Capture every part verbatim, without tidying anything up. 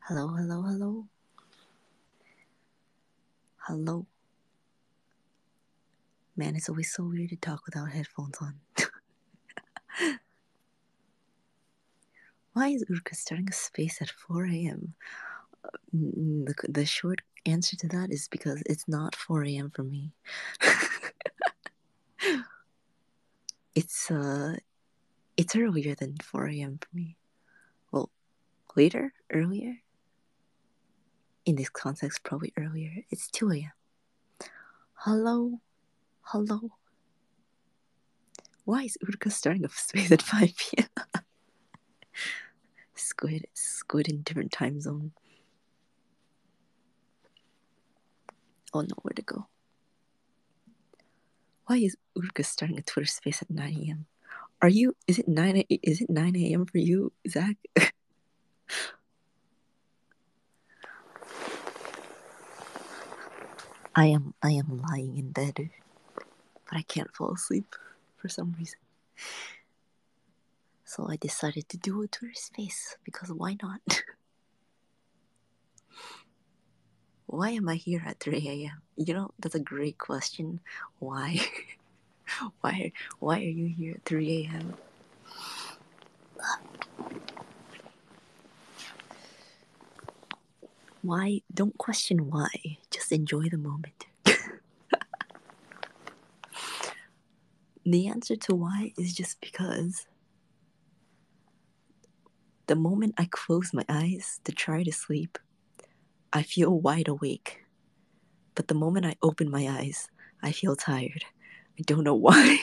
Hello, hello, hello. Hello. Man, it's always so weird to talk without headphones on. Why is Urka starting a space at four a.m.? The, the short answer to that is because it's not four a.m. for me. it's uh it's earlier than four a.m. for me. Well, later? Earlier? In this context, probably earlier. It's two a.m. Hello? Hello? Why is Urka starting a space at five p.m.? Squid, squid in different time zone. Oh, nowhere to go. Why is Urka starting a Twitter space at nine a.m.? Are you? Is it nine? A, is it nine a.m. for you, Zach? I am. I am lying in bed, but I can't fall asleep for some reason. So I decided to do a Twitter space because why not? Why am I here at three a.m.? You know, that's a great question. Why? why? Why are you here at three a.m.? Why? Don't question why. Just enjoy the moment. The answer to why is just because the moment I close my eyes to try to sleep, I feel wide awake. But the moment I open my eyes, I feel tired. I don't know why.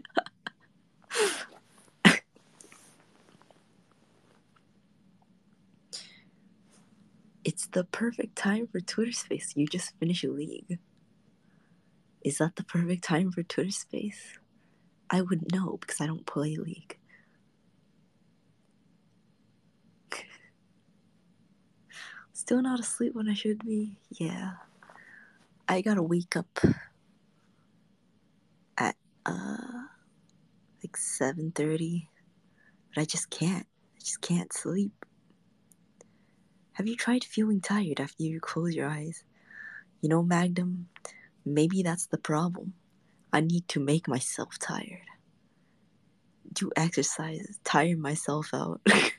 It's the perfect time for Twitter Space. You just finish a league. Is that the perfect time for Twitter Space? I would know because I don't play League. Still not asleep when I should be? Yeah. I gotta wake up at uh like seven thirty, but I just can't. I just can't sleep. Have you tried feeling tired after you close your eyes? You know, Magnum, maybe that's the problem. I need to make myself tired. Do exercise, tire myself out.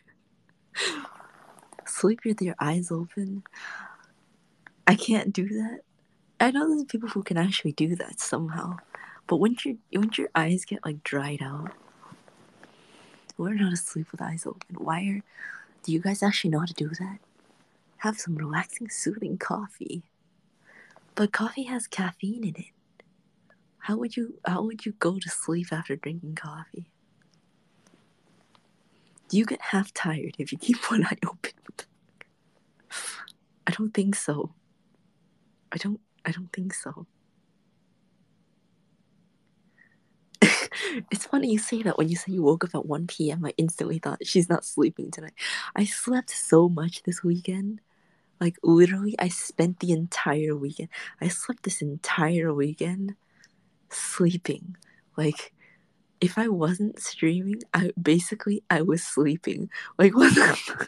Sleep with your eyes open. I can't do that. I know there's people who can actually do that somehow. But wouldn't your wouldn't your eyes get like dried out? Learn how to sleep with eyes open. Why are do you guys actually know how to do that? Have some relaxing, soothing coffee. But coffee has caffeine in it. How would you how would you go to sleep after drinking coffee? Do you get half tired if you keep one eye open? I don't think so. I don't I don't think so. It's funny you say that. When you say you woke up at one p.m., I instantly thought she's not sleeping tonight. I slept so much this weekend. Like, literally, I spent the entire weekend. I slept this entire weekend sleeping. Like, if I wasn't streaming, I basically I was sleeping. Like, what the fuck?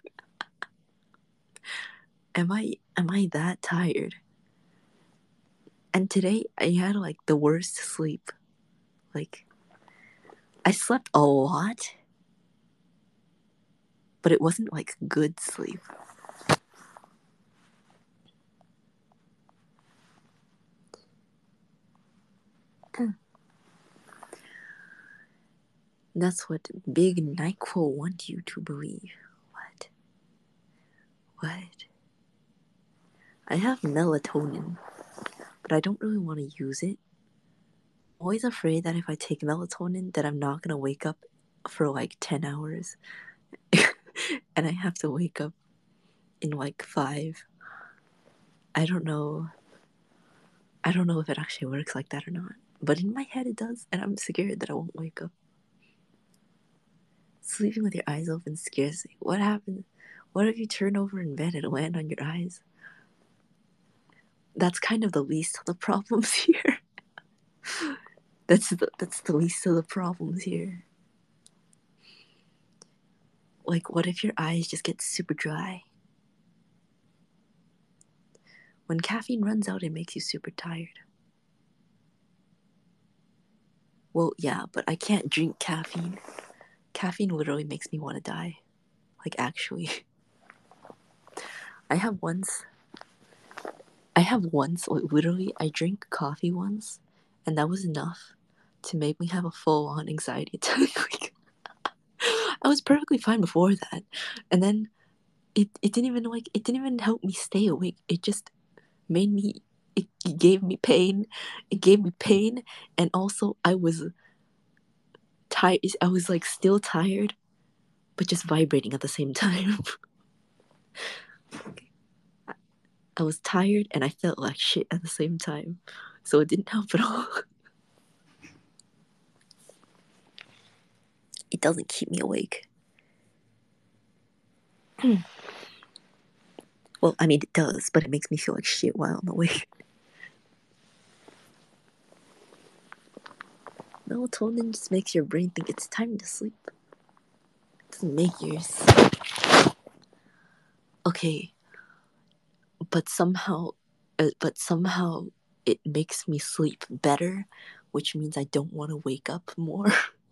Am I am I that tired? And today I had like the worst sleep. Like, I slept a lot, but it wasn't like good sleep. That's what Big NyQuil want you to believe. What? What? I have melatonin, but I don't really want to use it. I'm always afraid that if I take melatonin, that I'm not gonna wake up for like ten hours, and I have to wake up in like five. I don't know. I don't know if it actually works like that or not. But in my head it does, and I'm scared that I won't wake up. Sleeping with your eyes open scares me. What happens? What if you turn over in bed and land on your eyes? That's kind of the least of the problems here. that's the, that's the least of the problems here. Like, what if your eyes just get super dry? When caffeine runs out, it makes you super tired. Well, yeah, but I can't drink caffeine. Caffeine literally makes me want to die. Like, actually. I have once... I have once, like, literally, I drank coffee once, and that was enough to make me have a full-on anxiety attack. Like, I was perfectly fine before that. And then, it, it didn't even, like, it didn't even help me stay awake. It just made me... It gave me pain. It gave me pain, and also, I was... tired. I was, like, still tired, but just vibrating at the same time. I was tired and I felt like shit at the same time. So it didn't help at all. It doesn't keep me awake. Well, I mean, it does, but it makes me feel like shit while I'm awake. Melatonin just makes your brain think it's time to sleep. It doesn't make yours. Okay. But somehow, uh, but somehow it makes me sleep better, which means I don't want to wake up more.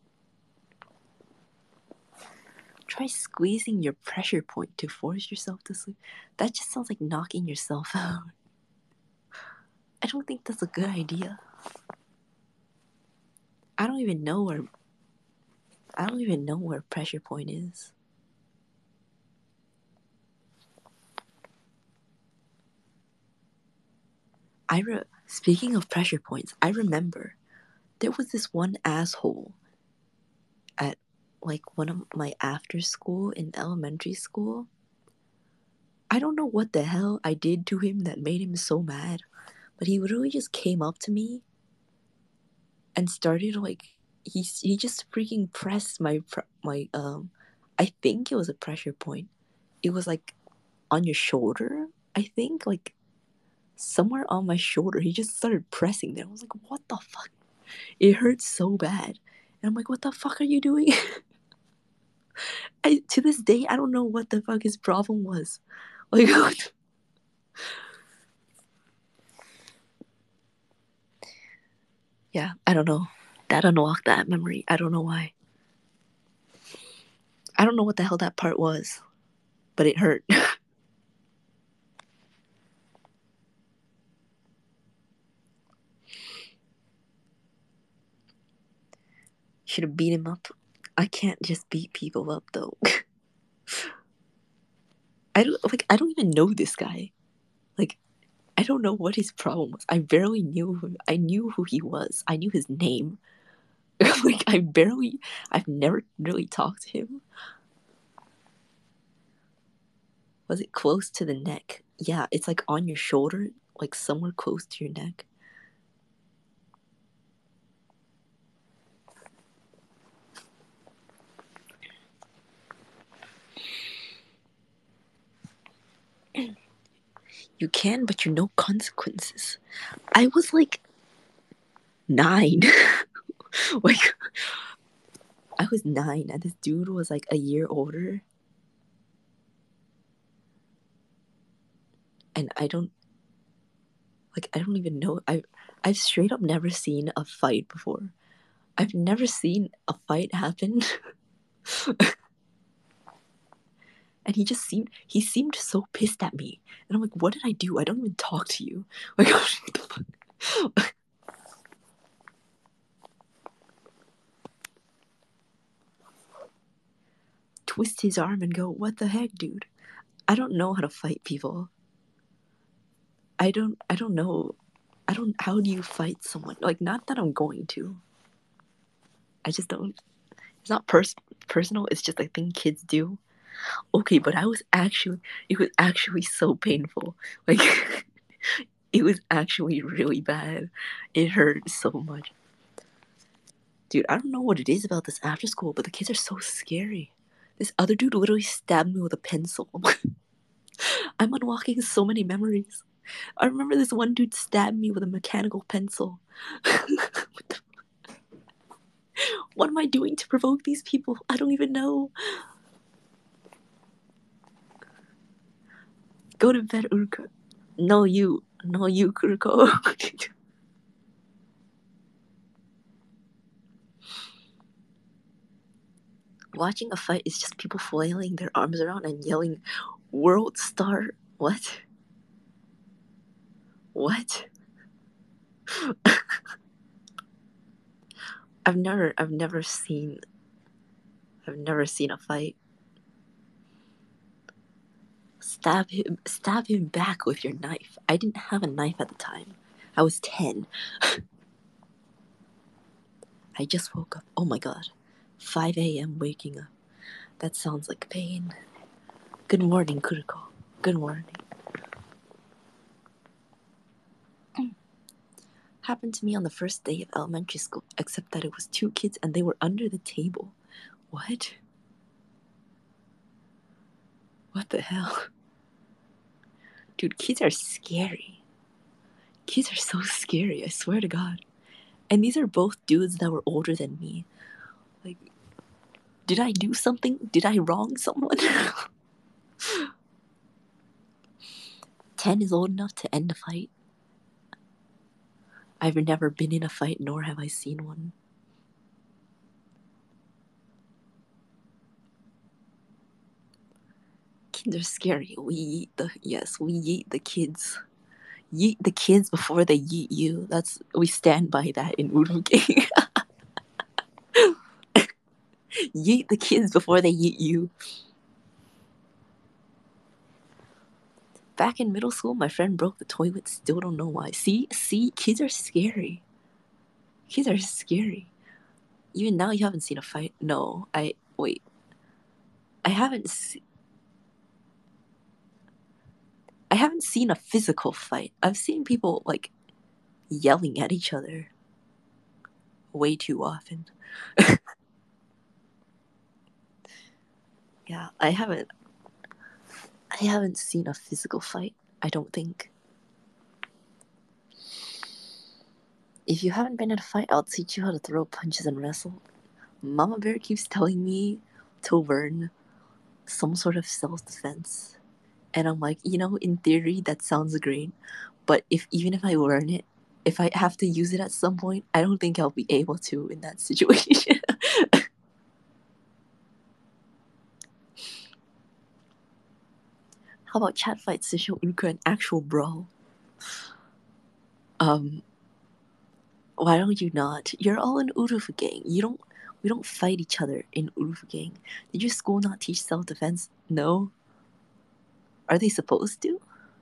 Try squeezing your pressure point to force yourself to sleep. That just sounds like knocking yourself out. I don't think that's a good idea. I don't even know where... I don't even know where pressure point is. I re- Speaking of pressure points, I remember there was this one asshole at, like, one of my after school in elementary school. I don't know what the hell I did to him that made him so mad, but he literally just came up to me and started, like, he he just freaking pressed my my um I think it was a pressure point. It was like on your shoulder, I think, like somewhere on my shoulder. He just started pressing there. I was like, what the fuck? It hurt so bad. And I'm like, what the fuck are you doing? I, to this day, I don't know what the fuck his problem was. Like, yeah, I don't know. That unlocked that memory. I don't know why. I don't know what the hell that part was, but it hurt. Should have beat him up. I can't just beat people up though. I don't like. I don't even know this guy. Like, I don't know what his problem was. I barely knew who. I knew who he was. I knew his name. Like, I barely. I've never really talked to him. Was it close to the neck? Yeah, it's like on your shoulder, like somewhere close to your neck. You can, but you know consequences. I was like nine. Like, I was nine, and this dude was like a year older. And I don't, like, I don't even know. I, I've straight up never seen a fight before. I've never seen a fight happen. And he just seemed, he seemed so pissed at me. And I'm like, what did I do? I don't even talk to you. Like, what the fuck? Twist his arm and go, what the heck, dude? I don't know how to fight people. I don't, I don't know. I don't, how do you fight someone? Like, not that I'm going to. I just don't, it's not pers- personal, it's just a thing kids do. Okay, but I was actually, it was actually so painful. Like, it was actually really bad. It hurt so much. Dude, I don't know what it is about this after school, but the kids are so scary. This other dude literally stabbed me with a pencil. I'm unlocking so many memories. I remember this one dude stabbed me with a mechanical pencil. What the... What am I doing to provoke these people? I don't even know. Go to bed, Urka. No, you. No, you, Kuriko. Watching a fight is just people flailing their arms around and yelling, "World Star." What? What? I've never, I've never seen, I've never seen a fight. Stab him, stab him back with your knife. I didn't have a knife at the time. I was ten. I just woke up. Oh my god. five a m waking up. That sounds like pain. Good morning, Kuriko. Good morning. Happened to me on the first day of elementary school, except that it was two kids and they were under the table. What? What the hell? Dude, kids are scary. Kids are so scary, I swear to God. And these are both dudes that were older than me. Like, did I do something? Did I wrong someone? ten is old enough to end a fight. I've never been in a fight, nor have I seen one. Kids are scary. We yeet the yes, we yeet the kids. Yeet the kids before they yeet you. That's we stand by that in Urumqi. Yeet the kids before they yeet you. Back in middle school, my friend broke the toilet. Still don't know why. See, see, kids are scary. Kids are scary. Even now, you haven't seen a fight. No, I wait. I haven't. Se- I haven't seen a physical fight. I've seen people like yelling at each other way too often. Yeah, I haven't. I haven't seen a physical fight. I don't think. If you haven't been in a fight, I'll teach you how to throw punches and wrestle. Mama Bear keeps telling me to learn some sort of self-defense. And I'm like, you know, in theory, that sounds great. But if even if I learn it, if I have to use it at some point, I don't think I'll be able to in that situation. How about chat fights to show Uruka an actual brawl? Um, why don't you not? You're all in Urufu gang. You don't. We don't fight each other in Urufu gang. Did your school not teach self-defense? No. Are they supposed to?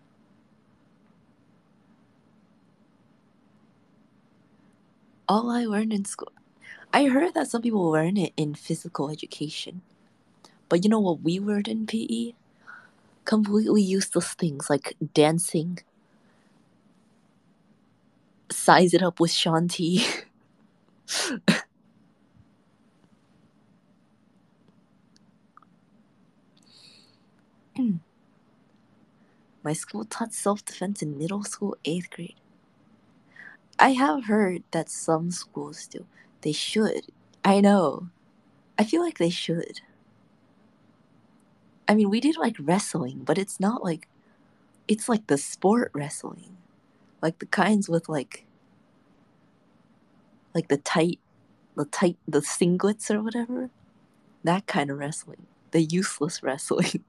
All I learned in school. I heard that some people learn it in physical education. But you know what we learned in P E? Completely useless things like dancing, size it up with Shanti. My school taught self-defense in middle school, eighth grade. I have heard that some schools do. They should. I know. I feel like they should. I mean, we did like wrestling, but it's not like it's like the sport wrestling. Like the kinds with like like the tight the tight the singlets or whatever. That kind of wrestling. The useless wrestling.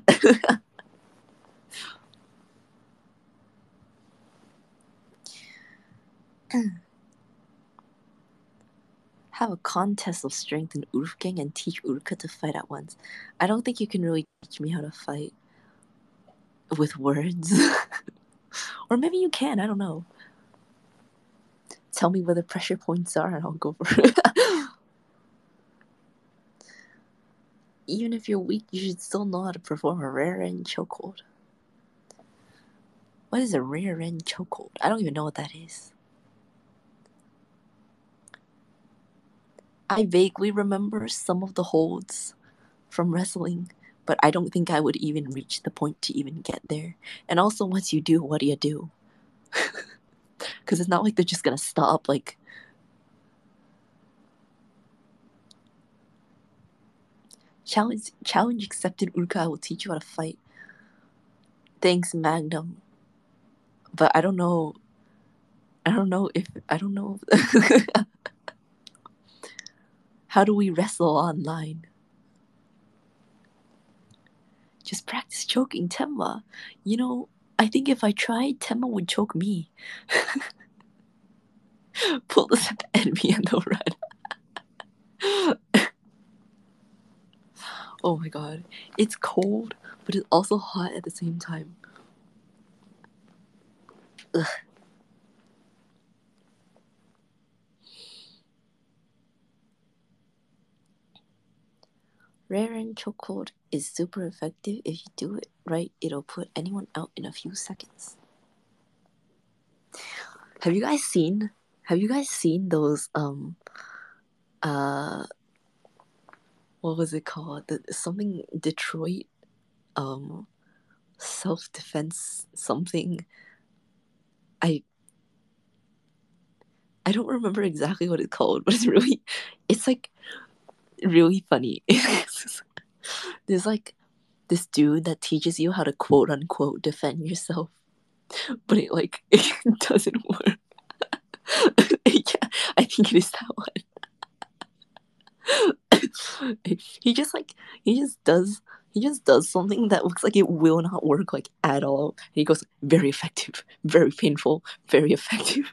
Have a contest of strength in Urfgang and teach Urka to fight at once. I don't think you can really teach me how to fight with words. Or maybe you can, I don't know. Tell me where the pressure points are and I'll go for it. Even if you're weak, you should still know how to perform a rear end chokehold. What is a rear end chokehold? I don't even know what that is. I vaguely remember some of the holds from wrestling, but I don't think I would even reach the point to even get there. And also, once you do, what do you do? Because it's not like they're just gonna stop. Like, challenge, challenge accepted. Urka, I will teach you how to fight. Thanks, Magnum. but I don't know. I don't know if I don't know. How do we wrestle online? Just practice choking Tenma. You know, I think if I tried, Tenma would choke me. Pull this enemy and they'll run. Oh my god. It's cold, but it's also hot at the same time. Ugh. Rare and chokehold is super effective. If you do it right, it'll put anyone out in a few seconds. Have you guys seen have you guys seen those um uh what was it called? The, something Detroit um self-defense something. I I don't remember exactly what it's called, but it's really it's like really funny. There's like this dude that teaches you how to quote unquote defend yourself, but it like it doesn't work. Yeah, I think it is that one. he just like he just does he just does something that looks like it will not work like at all. And he goes very effective, very painful, very effective.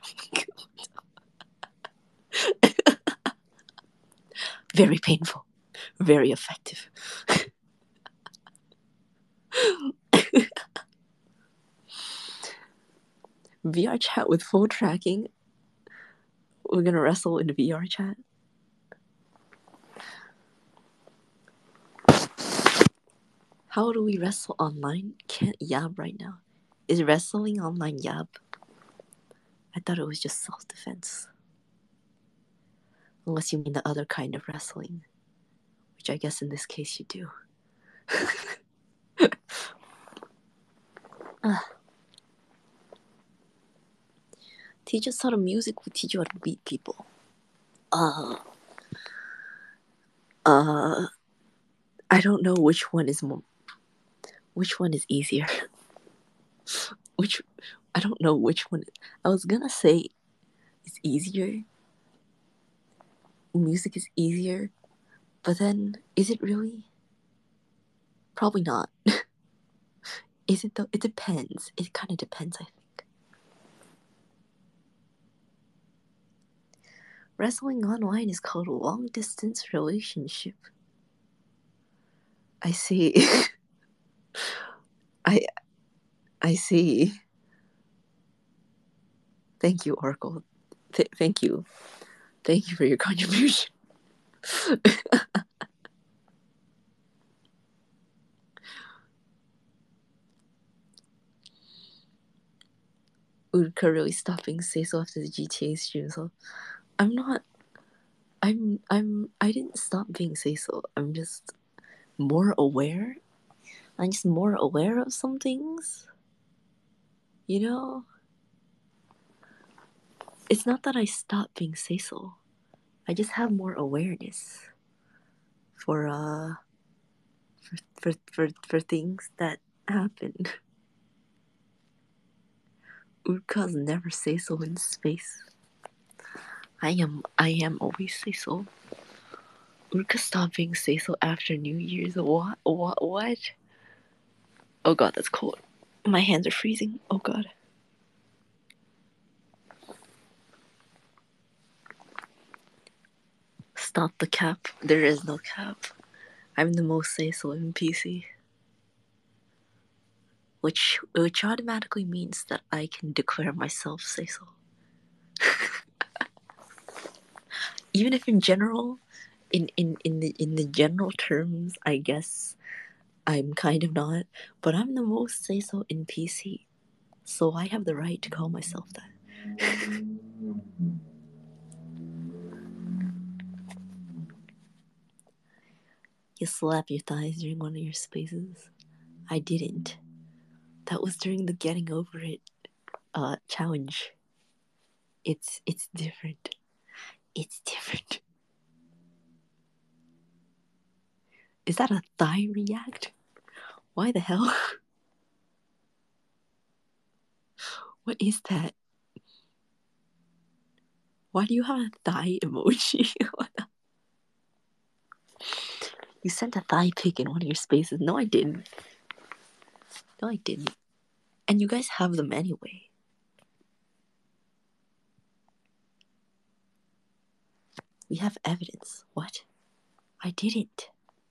Very painful, very effective. V R chat with full tracking. We're gonna wrestle in V R chat. How do we wrestle online? Can't yab right now. Is wrestling online yab? I thought it was just self-defense. Unless you mean the other kind of wrestling, which I guess in this case you do. uh. Teach us how to music, we teach you how to beat people. Uh, uh, I don't know which one is more, which one is easier. Which, I don't know which one. I was gonna say it's easier. Music is easier, but then is it really? Probably not. Is it though? It depends. It kind of depends, I think. Wrestling online is called a long distance relationship. I see. I I see. Thank you, Oracle. Th- thank you. Thank you for your contribution. Urka really stopping say so after the G T A stream, so I'm not I'm I'm I didn't stop being say so. I'm just more aware. I'm just more aware of some things. You know? It's not that I stopped being say so. I just have more awareness for uh for for for, for things that happen. Urka's never say so in space. I am I am always say so. Urka stopped being say so after New Year's. What what what? Oh god, that's cold. My hands are freezing. Oh god. Stop the cap. There is no cap. I'm the most say so in P C. Which which automatically means that I can declare myself say so. Even if in general, in, in, in the in the general terms, I guess I'm kind of not, but I'm the most say so in P C. So I have the right to call myself that. You slap your thighs during one of your spaces. I didn't. That was during the getting over it uh challenge. It's it's different. It's different. Is that a thigh react? Why the hell? What is that? Why do you have a thigh emoji? You sent a thigh pic in one of your spaces. No, I didn't. No, I didn't. And you guys have them anyway. We have evidence. What? I didn't.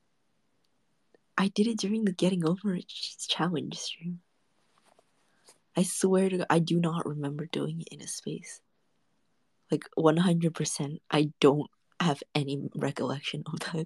I did it during the Getting Over It challenge stream. I swear to God, I do not remember doing it in a space. Like, one hundred percent, I don't have any recollection of that.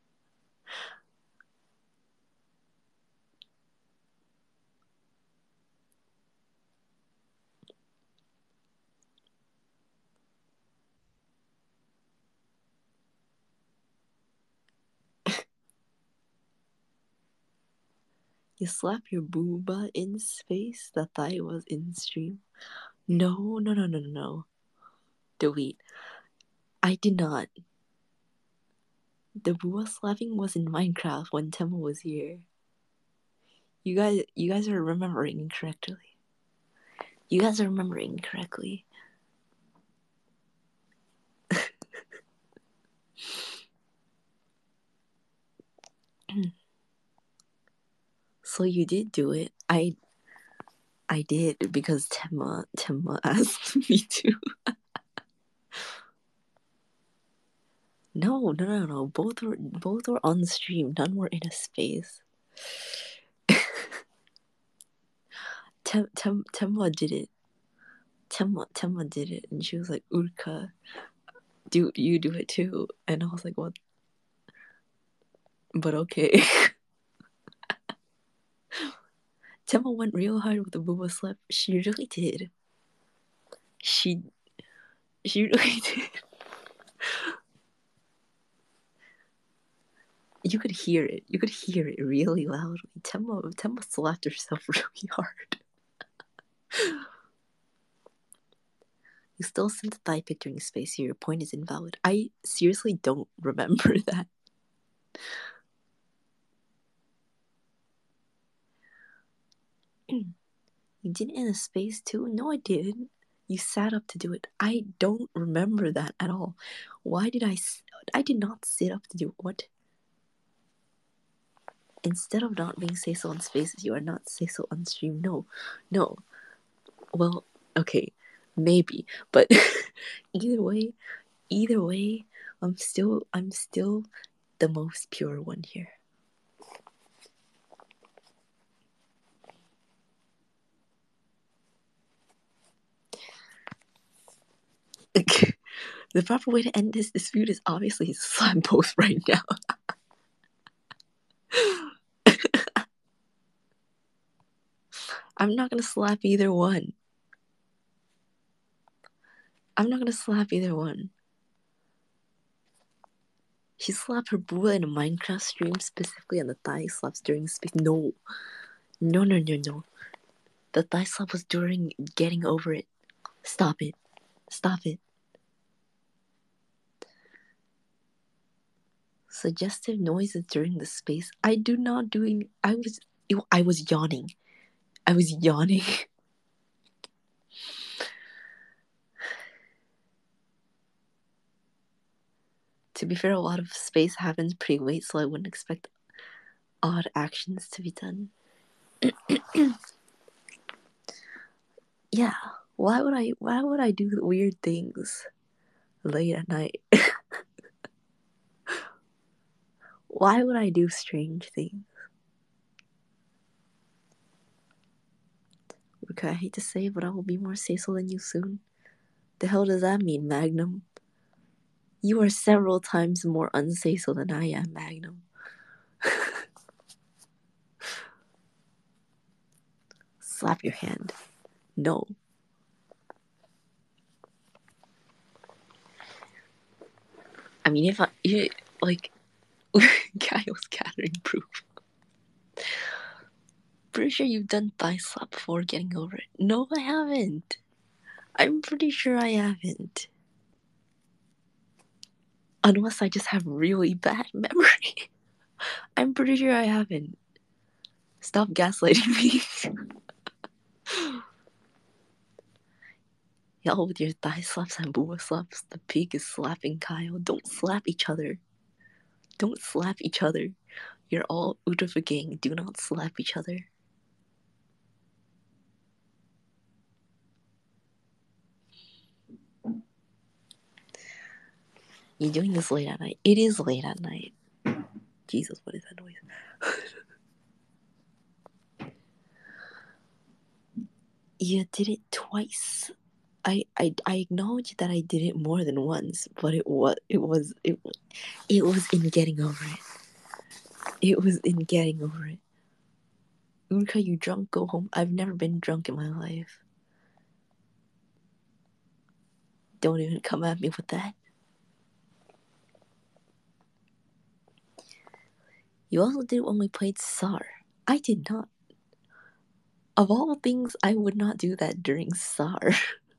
You slap your booba in space? That thigh was in stream? No, no, no, no, no, no. Delete. I did not. The booba slapping was in Minecraft when Temple was here. You guys, you guys are remembering incorrectly. You guys are remembering correctly. So you did do it. I I did because Temma Temma asked me to. No, no, no, no. Both were both were on stream. None were in a space. Tem, Tem, Temma did it. Temma Temma did it, and she was like, "Urka, do you do it too?" And I was like, "What?" But okay. Temma went real hard with the booba slap. She really did. She she really did. You could hear it. You could hear it really loudly. Temma Temma slapped herself really hard. You still sent a thigh pic during space here. Your point is invalid. I seriously don't remember that. You did it in a space too? No, I didn't. You sat up to do it. I don't remember that at all. Why did I? I did not sit up to do it. What? Instead of not being say so on spaces, you are not say so on stream. No, no. Well, okay, maybe, but either way, either way, I'm still, I'm still the most pure one here. The proper way to end this dispute is obviously to slap both right now. I'm not gonna slap either one. I'm not gonna slap either one. She slapped her booba in a Minecraft stream, specifically on the thigh slaps during space. No. No, no, no, no. The thigh slap was during Getting Over It. Stop it. Stop it. Suggestive noises during the space. I do not doing. I was. I was yawning. I was yawning. To be fair, a lot of space happens pretty late, so I wouldn't expect odd actions to be done. Yeah. Why would I? Why would I do weird things late at night? Why would I do strange things? Okay, I hate to say it, but I will be more say-so than you soon. The hell does that mean, Magnum? You are several times more unsay-so than I am, Magnum. Slap your hand. No. I mean, if I, you, like, Kyle's gathering proof. Pretty sure you've done thigh slap before Getting Over It. No, I haven't. I'm pretty sure I haven't. Unless I just have really bad memory. I'm pretty sure I haven't. Stop gaslighting me. Y'all with your thigh slaps and booba slaps. The pig is slapping Kyle. Don't slap each other. Don't slap each other. You're all out of a gang. Do not slap each other. You're doing this late at night. It is late at night. Jesus, what is that noise? You did it twice. I, I I acknowledge that I did it more than once, but it was it was it was it was in getting over it. It was in getting over it. Urka, you drunk? Go home. I've never been drunk in my life. Don't even come at me with that. You also did it when we played S A R. I did not. Of all things, I would not do that during S A R.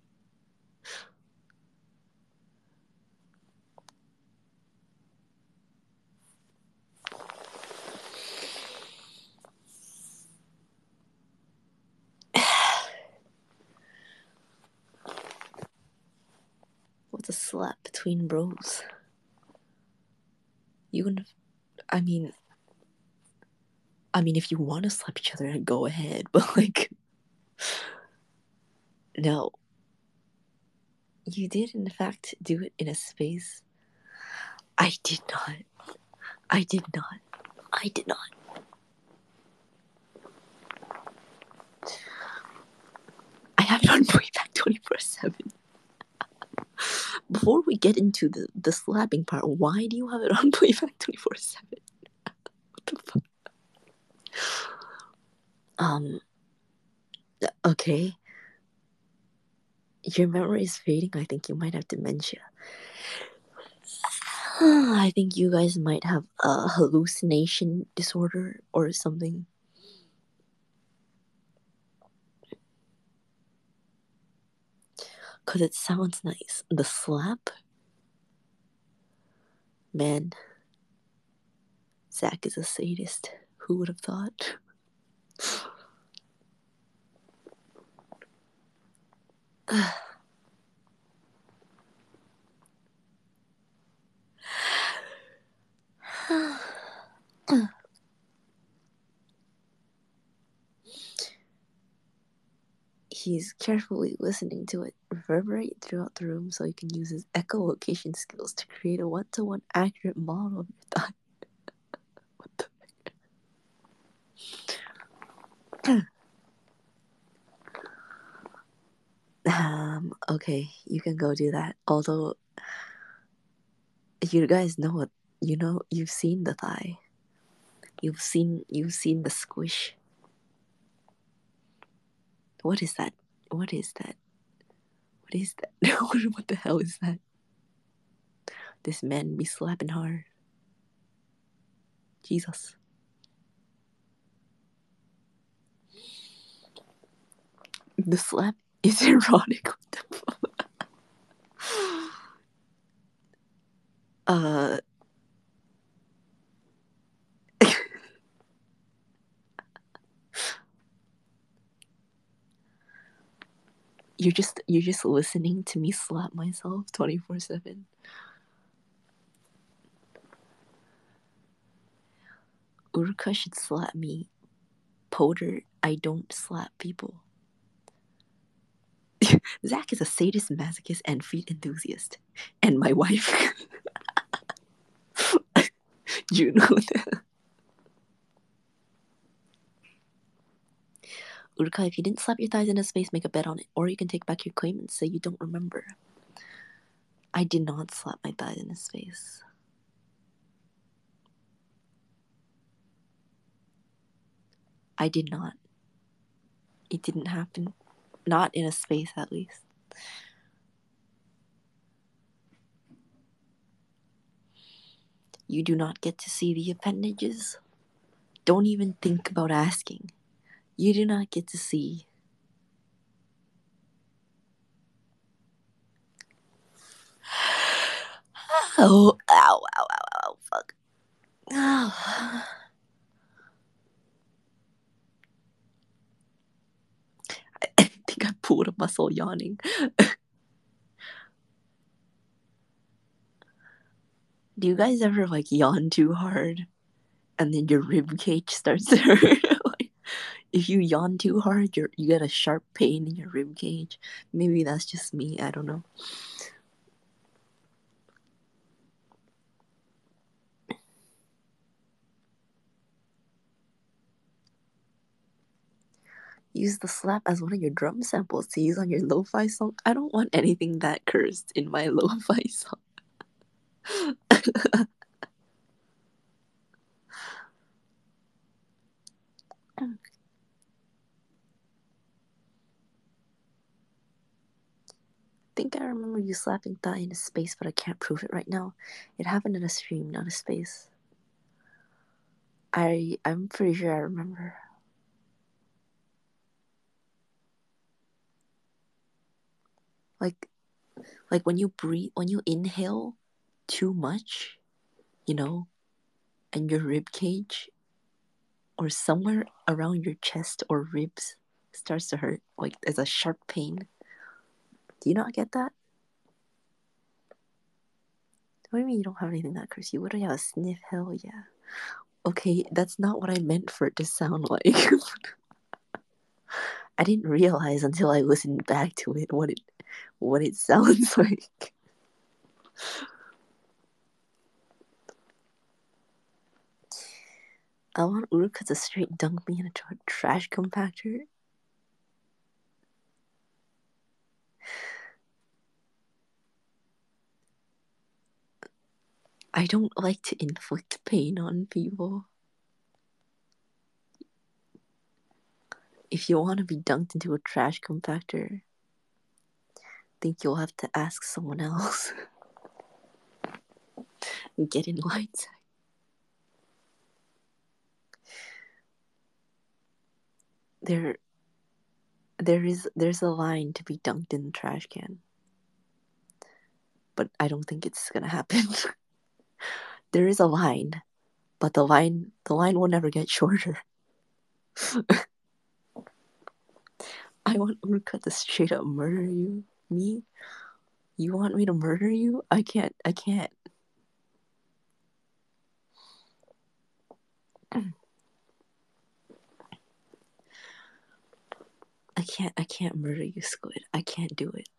What's a slap between bros? You gonna... I mean... I mean, if you want to slap each other, go ahead. But, like... No. You did, in fact, do it in a space. I did not. I did not. I did not. I have it on playback twenty-four seven. Before we get into the, the slapping part, why do you have it on playback twenty-four seven? What the fuck? Um, okay. Your memory is fading. I think you might have dementia. I think you guys might have a hallucination disorder or something. Because it sounds nice. The slap? Man, Zach is a sadist. Who would have thought? He's carefully listening to it reverberate throughout the room so he can use his echolocation skills to create a one-to-one accurate model of your thought. What the Um, okay, you can go do that. Although, you guys know what, you know, you've seen the thigh. You've seen, you've seen the squish. What is that? What is that? What is that? What the hell is that? This man be slapping hard. Jesus. The slap is erotic. What the fuck? Uh... You're just you're just listening to me slap myself twenty-four seven. Urka should slap me. Poder, I don't slap people. Zach is a sadist, masochist, and feet enthusiast. And my wife. You know that. Urka, if you didn't slap your thighs in a space, make a bet on it. Or you can take back your claim and say you don't remember. I did not slap my thighs in a space. I did not. It didn't happen. Not in a space, at least. You do not get to see the appendages. Don't even think about asking. You do not get to see. Oh, ow, ow, ow, ow, fuck. Oh. I think I pulled a muscle yawning. Do you guys ever like yawn too hard and then your rib cage starts to hurt? Like, if you yawn too hard, you you get a sharp pain in your rib cage. Maybe that's just me. I don't know. Use the slap as one of your drum samples to use on your lo-fi song. I don't want anything that cursed in my lo-fi song. I think I remember you slapping thigh in a space, but I can't prove it right now. It happened in a stream, not a space. I I'm pretty sure I remember. Like like when you breathe, when you inhale too much, you know, and your rib cage or somewhere around your chest or ribs starts to hurt, like there's a sharp pain. Do you not get that? What do you mean you don't have anything that curse you? What do you have? A sniff? Hell yeah. Okay, that's not what I meant for it to sound like. I didn't realize until I listened back to it what it what it sounds like. I want Uruka to straight dunk me in a tra- trash compactor. I don't like to inflict pain on people. If you want to be dunked into a trash compactor, I think you'll have to ask someone else. Get in line, Zach. There, there is there's a line to be dunked in the trash can, but I don't think it's gonna happen. There is a line, but the line the line will never get shorter. I want Urka to straight up murder you. Me? You want me to murder you? I can't. I can't. I can't. I can't murder you, Squid. I can't do it.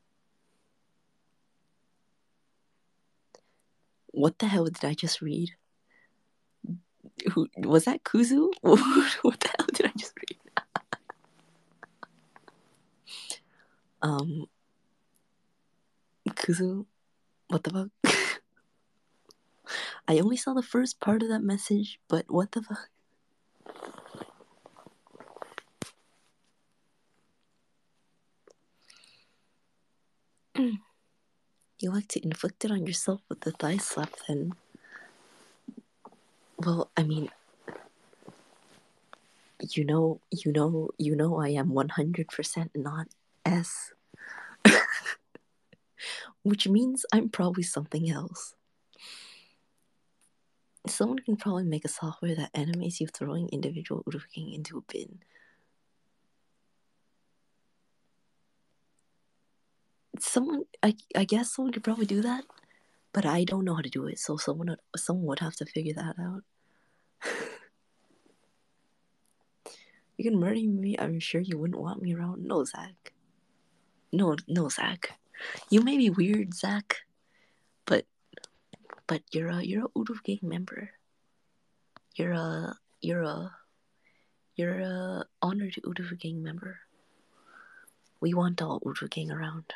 What the hell did I just read? Who was that? Kuzu? What the hell did I just read? um, Kuzu. What the fuck? I only saw the first part of that message, but what the fuck? You like to inflict it on yourself with the thigh slap, then? Well, I mean, you know, you know, you know, I am one hundred percent not S, which means I'm probably something else. Someone can probably make a software that animates you throwing individual Urufking into a bin. Someone, I, I guess someone could probably do that, but I don't know how to do it, so someone, would, someone would have to figure that out. You can murder me, I'm sure you wouldn't want me around. No, Zach. No, no, Zach. You may be weird, Zach, but but you're a you're a Uruf gang member. You're a you're a you're a honored Uruf gang member. We want all Uruf gang around.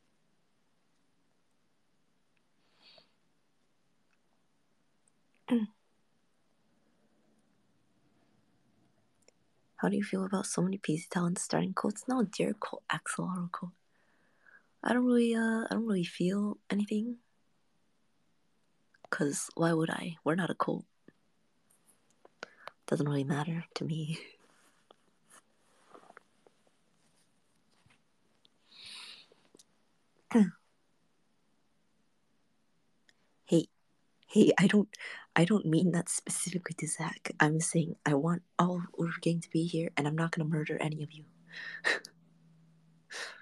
How do you feel about so many P C talents starting quotes? No, dear quote, Axel Oracle. I don't really uh I don't really feel anything. Cause why would I? We're not a cult. Doesn't really matter to me. Hey, hey, I don't I don't mean that specifically to Zach. I'm saying I want all of Uruf gang to be here, and I'm not gonna murder any of you.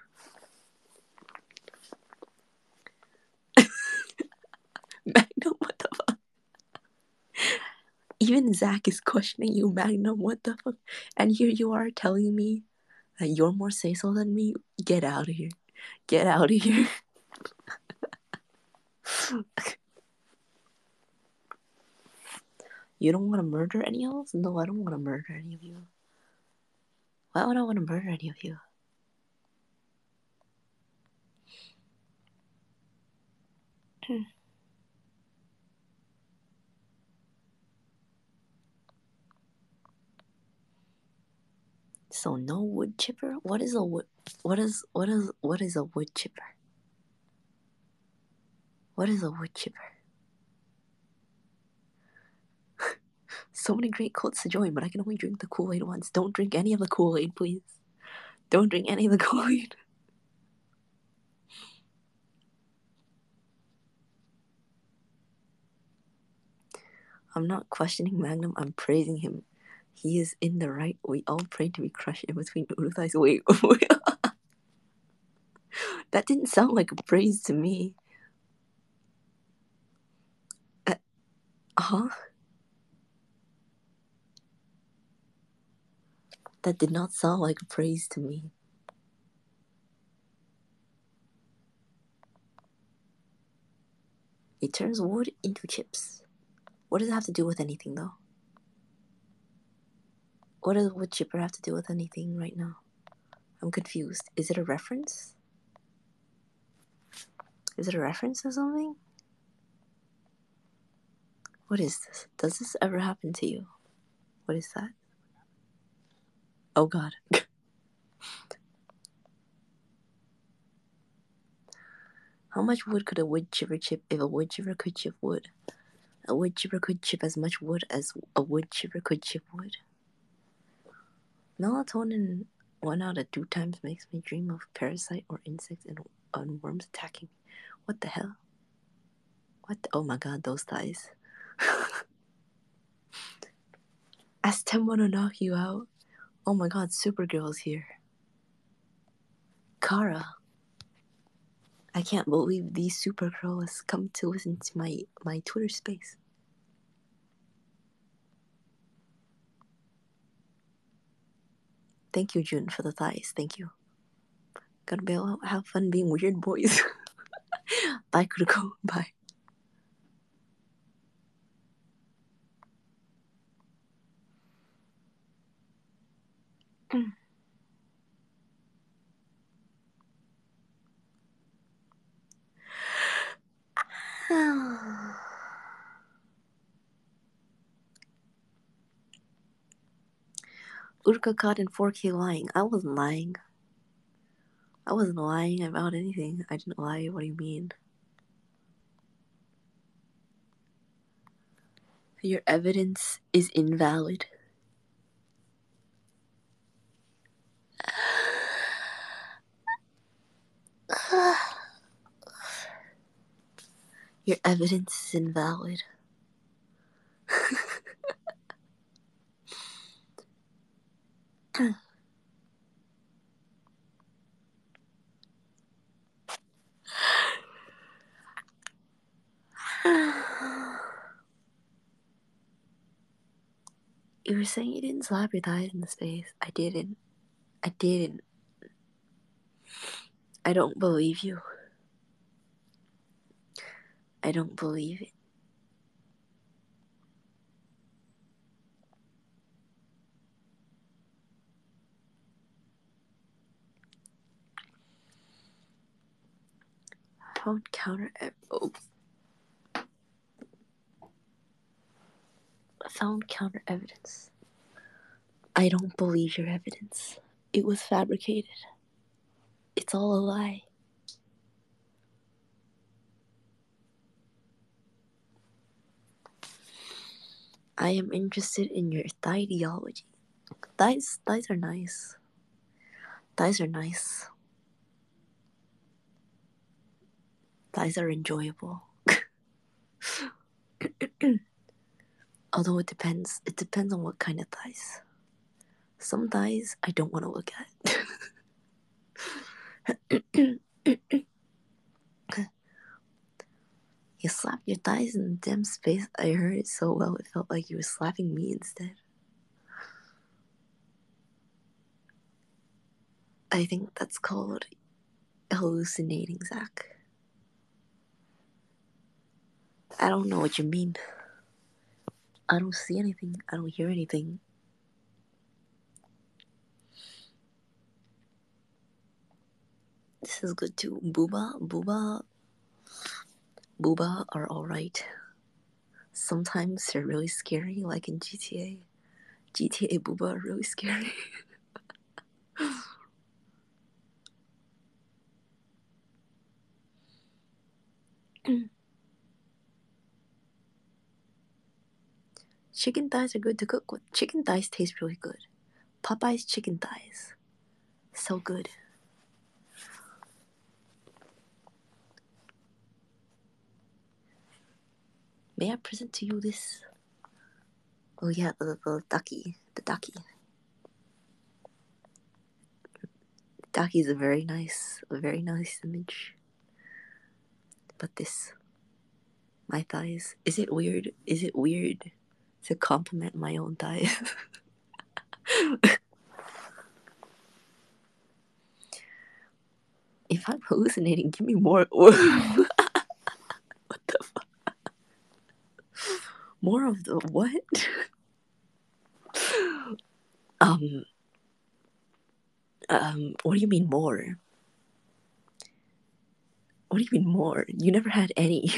Magnum, Even Zach is questioning you, Magnum. What the fuck? And here you are telling me that you're more say-so than me? Get out of here. Get out of here. You don't want to murder any of us? No, I don't want to murder any of you. Why would I want to murder any of you? So no wood chipper? What is a wood? What is what is what is a wood chipper? What is a wood chipper? So many great quotes to join, but I can only drink the Kool-Aid once. Don't drink any of the Kool-Aid, please. Don't drink any of the Kool-Aid. I'm not questioning Magnum, I'm praising him. He is in the right. We all pray to be crushed in between Uruthi's. Wait, wait. That didn't sound like a praise to me. Uh huh? That did not sound like a praise to me. It turns wood into chips. What does it have to do with anything, though? What does wood chipper have to do with anything right now? I'm confused. Is it a reference? Is it a reference to something? What is this? Does this ever happen to you? What is that? Oh god. How much wood could a wood chipper chip if a wood chipper could chip wood? A wood chipper could chip as much wood as a wood chipper could chip wood. Melatonin one out of two times makes me dream of parasite or insects and, and worms attacking me. What the hell? What the, oh my god, those thighs. Ask Tembo to knock you out. Oh my god, Supergirl's here. Kara. I can't believe these Supergirl has come to listen to my, my Twitter space. Thank you, June, for the thighs. Thank you. Gotta bail out. Have fun being weird, boys. Bye, Kuriko. Bye. Urka caught in four K lying. I wasn't lying. I wasn't lying about anything. I didn't lie. What do you mean? Your evidence is invalid. Your evidence is invalid. You were saying you didn't slap your thighs in the space. I didn't. I didn't. I don't believe you. I don't believe it. Found counter ev- oh. Found counter evidence. I don't believe your evidence. It was fabricated. It's all a lie. I am interested in your thigh ideology. Thighs, thighs are nice. Thighs are nice. Thighs are enjoyable. Although it depends. It depends on what kind of thighs. Some thighs I don't want to look at. You slap your thigh thighs in Dem's face, I heard it so well it felt like he was slapping me instead. I think that's called hallucinating, Zach. I don't know what you mean. I don't see anything. I don't hear anything. This is good too. Booba, Booba, Booba are alright. Sometimes they're really scary, like in G T A. G T A Booba are really scary. Chicken thighs are good to cook with. Chicken thighs taste really good. Popeye's chicken thighs. So good. May I present to you this? Oh yeah, the, the ducky. The ducky. Ducky is a very nice, a very nice image. But this, my thighs. Is it weird? Is it weird to compliment my own thighs? If I'm hallucinating, give me more. What the fuck? More of the what? um. Um. What do you mean more? What do you mean more? You never had any.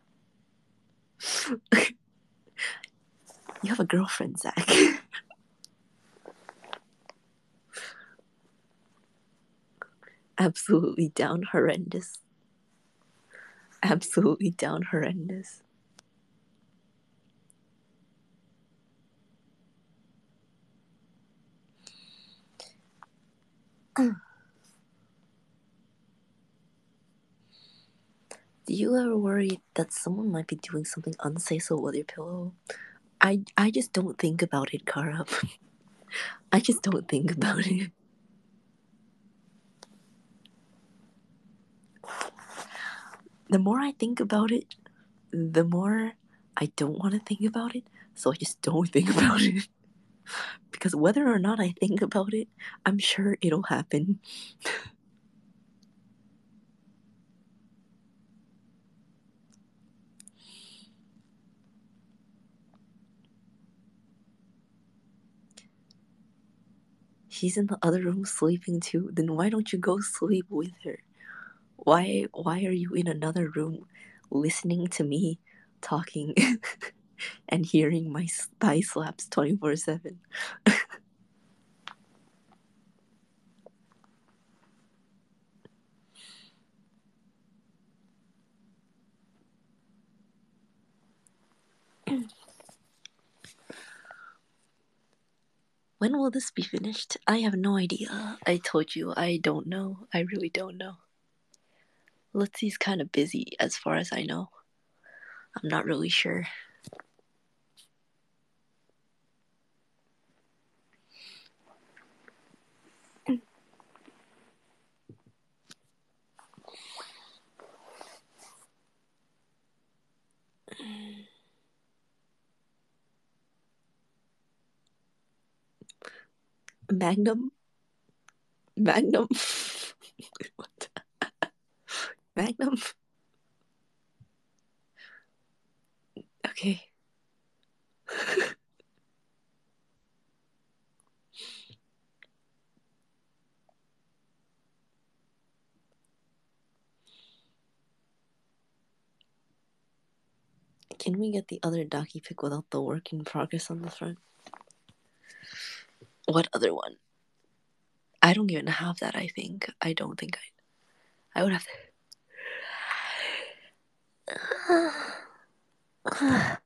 You have a girlfriend, Zach. Absolutely down horrendous. Absolutely down horrendous. Do you ever worry that someone might be doing something unsafe with your pillow? I I just don't think about it, Kara. I just don't think about it. The more I think about it, the more I don't want to think about it, so I just don't think about it. Because whether or not I think about it, I'm sure it'll happen. She's in the other room sleeping too. Then why don't you go sleep with her? Why why are you in another room listening to me talking and hearing my thigh slaps twenty-four seven? When will this be finished? I have no idea. I told you I don't know. I really don't know. Litsy's kind of busy as far as I know. I'm not really sure. Magnum? Magnum? What? Magnum? Okay. Can we get the other Daki pick without the work in progress on the front? What other one? I don't even have that, I think. I don't think I... I would have to...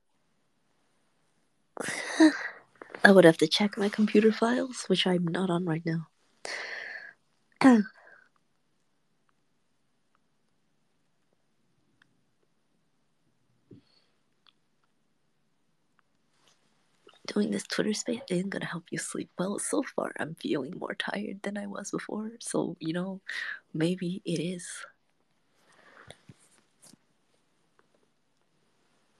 I would have to check my computer files, which I'm not on right now. Doing this Twitter space isn't gonna help you sleep well. So far, I'm feeling more tired than I was before. So, you know, maybe it is.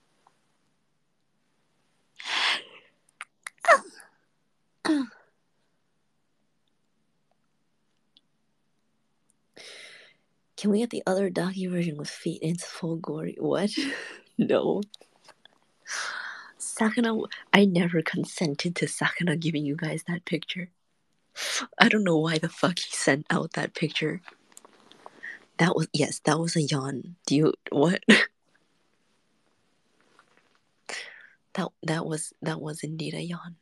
Can we get the other Daki version with feet in its full glory? What? No. Sakana, I never consented to Sakana giving you guys that picture. I don't know why the fuck he sent out that picture. That was, yes, that was a yawn. Do you, what? that, that was, that was indeed a yawn.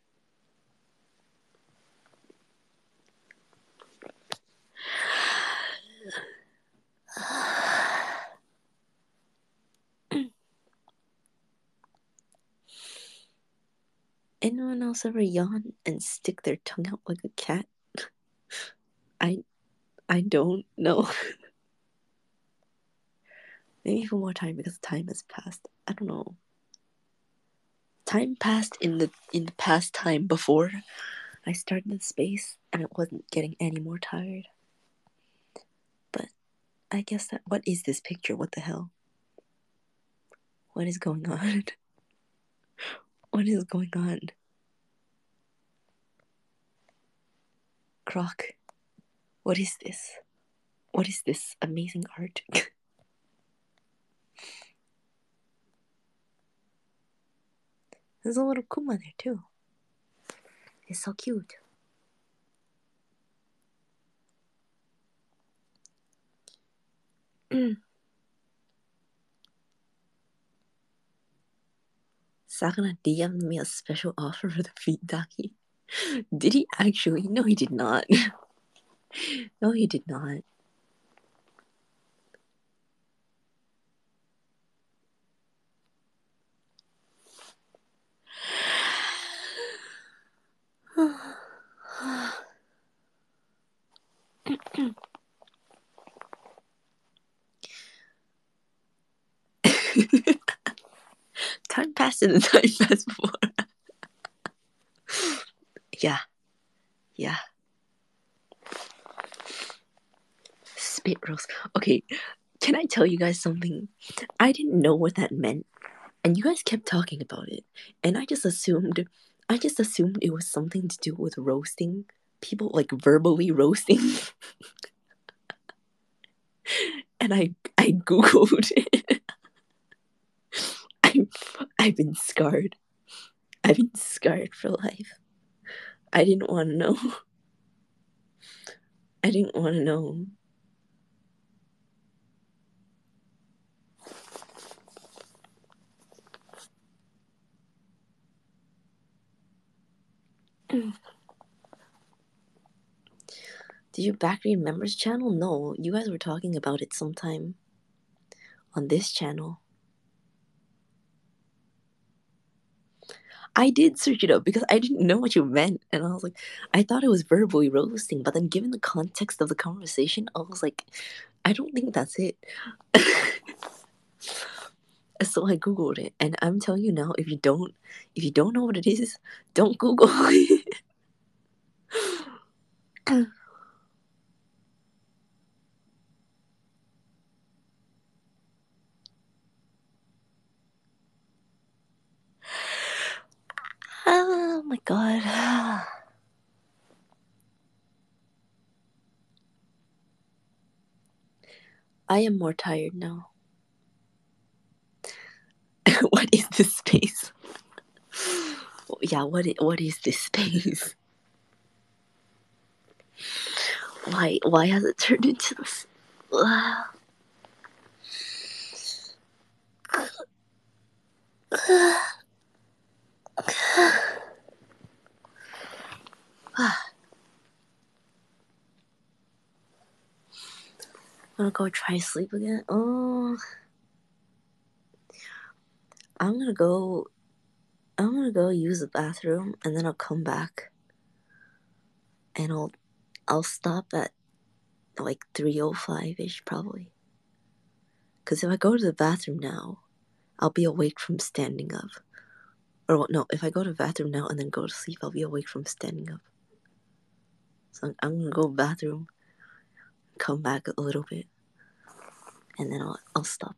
Anyone else ever yawn and stick their tongue out like a cat? I I don't know. Maybe for more time because time has passed. I don't know. Time passed in the in the past time before I started the space and it wasn't getting any more tired. But I guess that what is this picture? What the hell? What is going on? What is going on? Croc, what is this? What is this amazing art? There's a little Kuma there too. It's so cute. Sakana D M'd me a special offer for the feet Daki. Did he actually? No, he did not. No, he did not. Time passed and the time passed before. Yeah. Yeah. Spit roast. Okay, can I tell you guys something? I didn't know what that meant, and you guys kept talking about it, and I just assumed, I just assumed it was something to do with roasting people, like verbally roasting. And I, I googled it. I've, I've been scarred. I've been scarred for life. I didn't want to know. I didn't want to know. Did you back your members channel? No, you guys were talking about it sometime on this channel. I did search it up because I didn't know what you meant, and I was like, I thought it was verbally roasting, but then given the context of the conversation, I was like, I don't think that's it. So I googled it, and I'm telling you now, if you don't, if you don't know what it is, don't Google it. Oh my god. I am more tired now. What is this space? Yeah, what is, what is this space? Why why has it turned into this? Uh, I'm gonna go try sleep again. Oh, I'm gonna go. I'm gonna go use the bathroom, and then I'll come back, and I'll I'll stop at like three oh five ish probably. Cause if I go to the bathroom now, I'll be awake from standing up. Or no, if I go to the bathroom now and then go to sleep, I'll be awake from standing up. So I'm gonna go to the bathroom, come back a little bit, and then I'll I'll stop.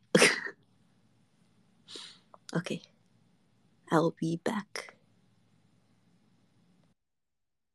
Okay, I'll be back.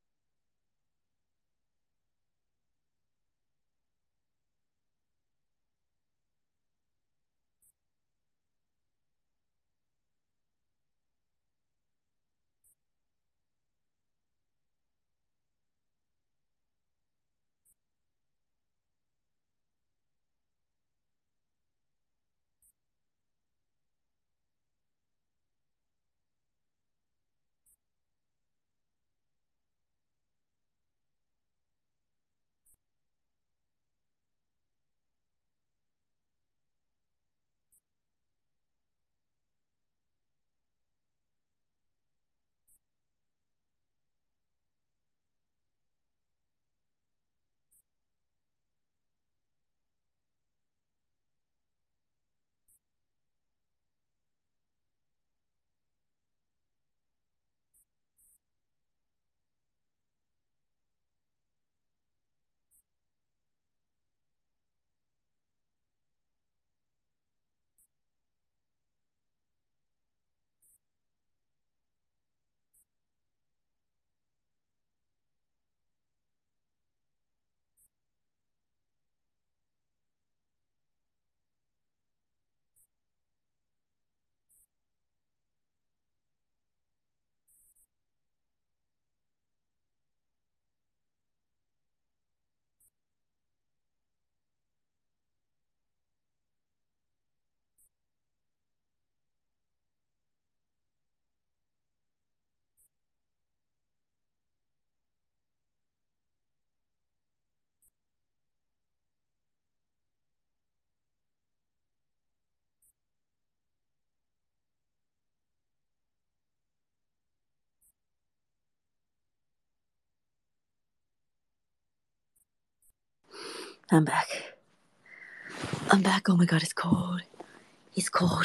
I'm back. I'm back. Oh my god, it's cold. It's cold.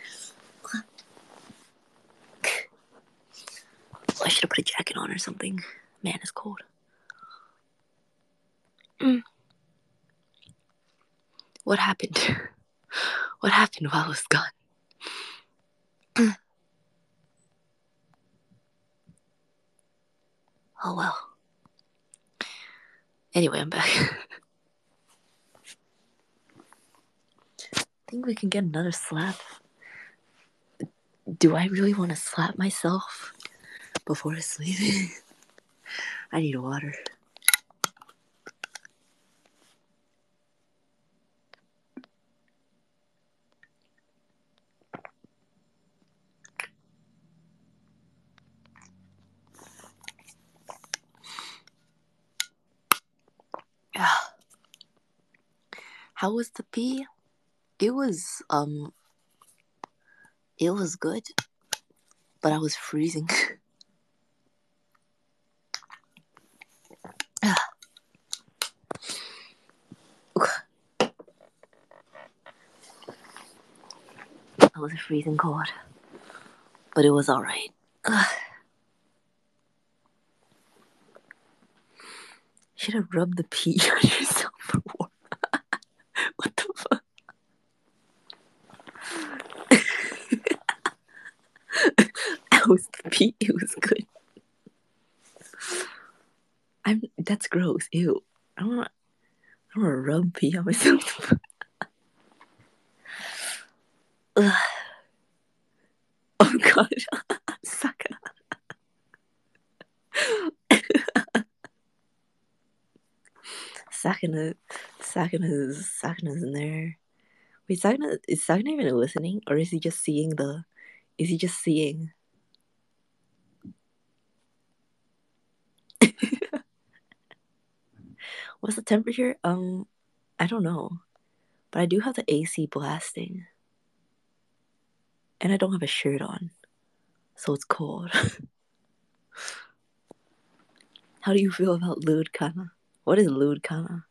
I should have put a jacket on or something. Man, it's cold. Mm. What happened? What happened while I was gone? Oh well. Anyway, I'm back. I think we can get another slap. Do I really want to slap myself before I sleep? I need water. How was the pee? It was, um, it was good, but I was freezing. I was freezing cold, but it was alright. Should have rubbed the pee on yourself for warm. What the fuck? That was the pee. It was good. I'm. That's gross. Ew. I don't want. I don't want to rub pee on myself. Ugh. Oh god. Sakana. Sakana. Sakana's. Sakana's in there. Wait, Sakana. Is Sakana even listening, or is he just seeing the? Is he just seeing? What's the temperature? Um, I don't know, but I do have the A C blasting, and I don't have a shirt on, so it's cold. How do you feel about Lewd Kana? What is Lewd Kana?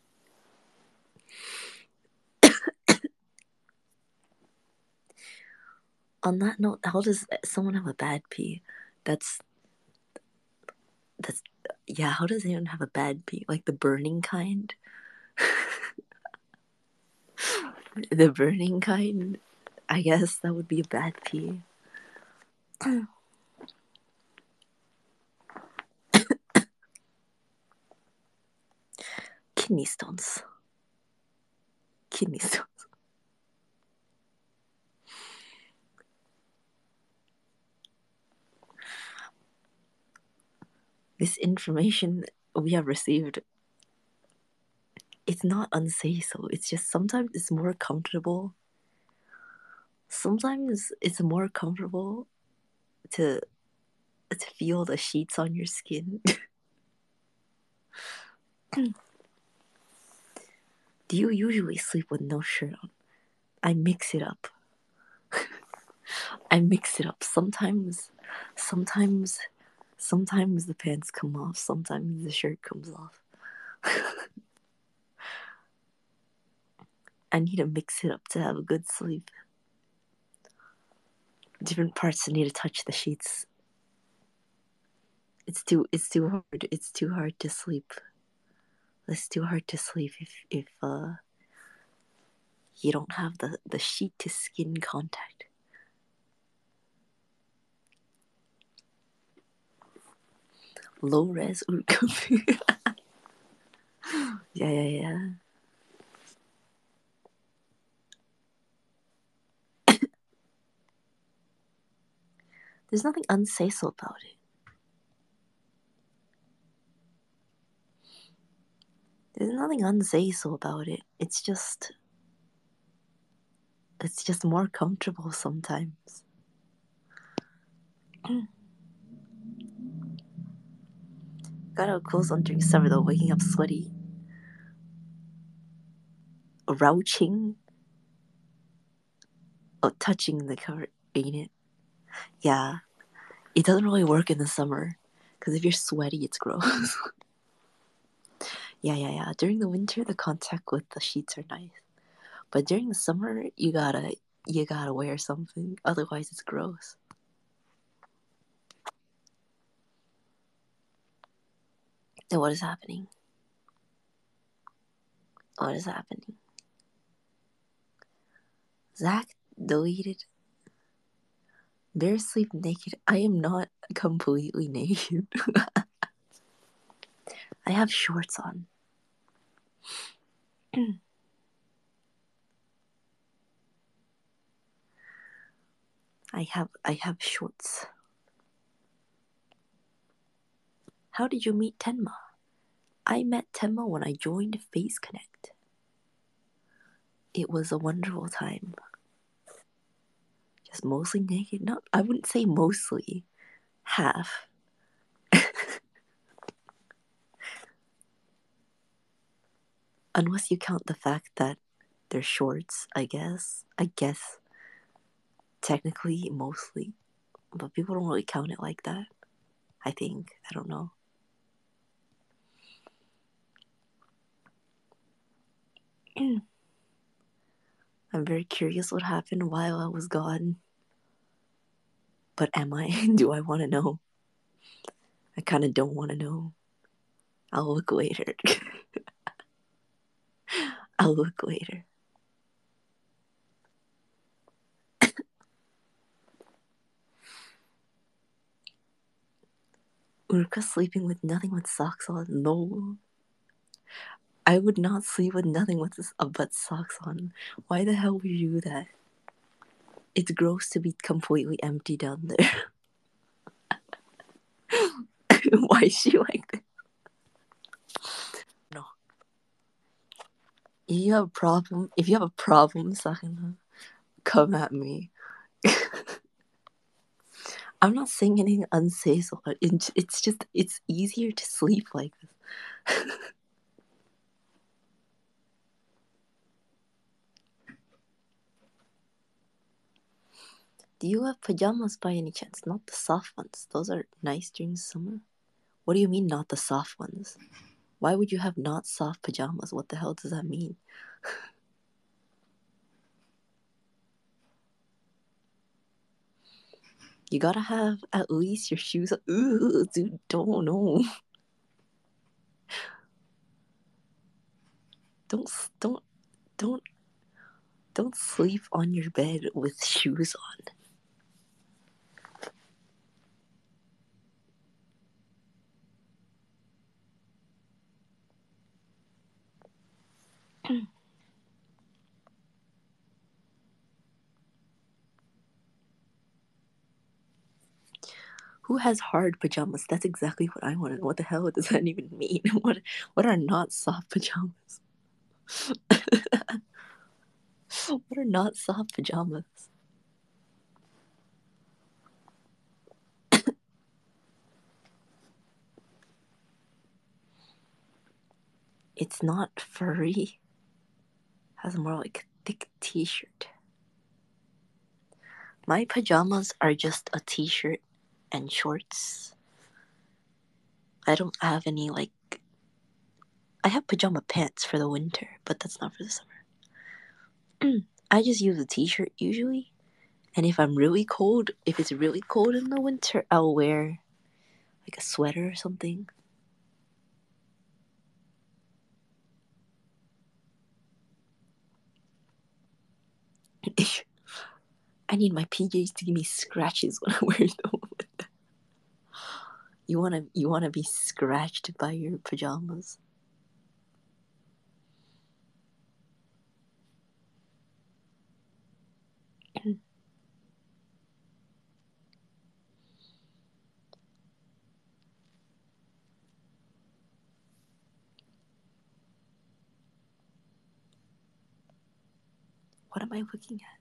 On that note, how does someone have a bad pee? That's that's yeah. How does anyone have a bad pee? Like the burning kind? The burning kind. I guess that would be a bad pee. Kidney stones. Kidney stones. This information we have received, it's not unsafe, so it's just sometimes it's more comfortable. Sometimes it's more comfortable to to feel the sheets on your skin. Do you usually sleep with no shirt on? I mix it up. I mix it up. Sometimes, sometimes, sometimes the pants come off. Sometimes the shirt comes off. I need to mix it up to have a good sleep. Different parts need to touch the sheets. It's too. It's too hard. It's too hard to sleep. It's too hard to sleep if if uh you don't have the the sheet to skin contact. Low res Urkampi. Yeah, yeah, yeah. There's nothing unsafe about it. There's nothing unsafe about it. It's just it's just more comfortable sometimes. Got out clothes on during summer though, waking up sweaty. Rouching. Oh, touching the cover, ain't it? Yeah. It doesn't really work in the summer. Because if you're sweaty, it's gross. Yeah, yeah, yeah. During the winter, the contact with the sheets are nice. But during the summer, you gotta you gotta wear something. Otherwise, it's gross. And what is happening? What is happening? Zach deleted. Bear sleep naked. I am not completely naked. I have shorts on. I have I have shorts. How did you meet Tenma? I met Tenma when I joined Face Connect. It was a wonderful time. Just mostly naked. Not I wouldn't say mostly. Half. Unless you count the fact that they're shorts, I guess. I guess technically mostly. But people don't really count it like that. I think. I don't know. I'm very curious what happened while I was gone. But am I? Do I want to know? I kind of don't want to know. I'll look later. I'll look later. Urka sleeping with nothing but socks on. No. I would not sleep with nothing with this, uh, but socks on. Why the hell would you do that? It's gross to be completely empty down there. Why is she like this? No. If you have a problem, if you have a problem, Sakana, come at me. I'm not saying anything unsafe. It's just, it's easier to sleep like this. Do you have pajamas by any chance? Not the soft ones. Those are nice during summer. What do you mean, not the soft ones? Why would you have not soft pajamas? What the hell does that mean? You gotta have at least your shoes. Ooh, dude, don't know. Don't, don't, don't, don't sleep on your bed with shoes on. Who has hard pajamas? That's exactly what I wanted. What the hell does that even mean? What what are not soft pajamas? What are not soft pajamas? It's not furry. Has more like thick t-shirt. My pajamas are just a t-shirt and shorts. I don't have any like I have pajama pants for the winter, but that's not for the summer. I just use a t-shirt usually. And if I'm really cold, if it's really cold in the winter, I'll wear like a sweater or something. I need my P Js to give me scratches when I wear them. You wanna you wanna be scratched by your pajamas? What am I looking at?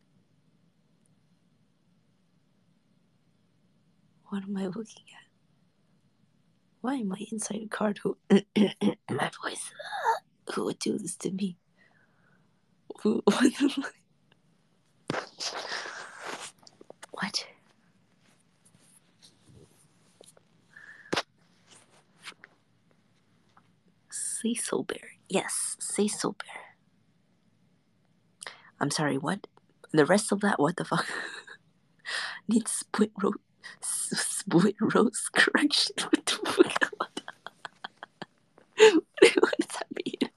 What am I looking at? Why am I inside a card? Who? My voice. Who would do this to me? Who? What? What? Say so, bear. Yes, say so, bear. I'm sorry, what? The rest of that, what the fuck? Needs split roast, split roast correction. What the fuck? What, the... what does that mean?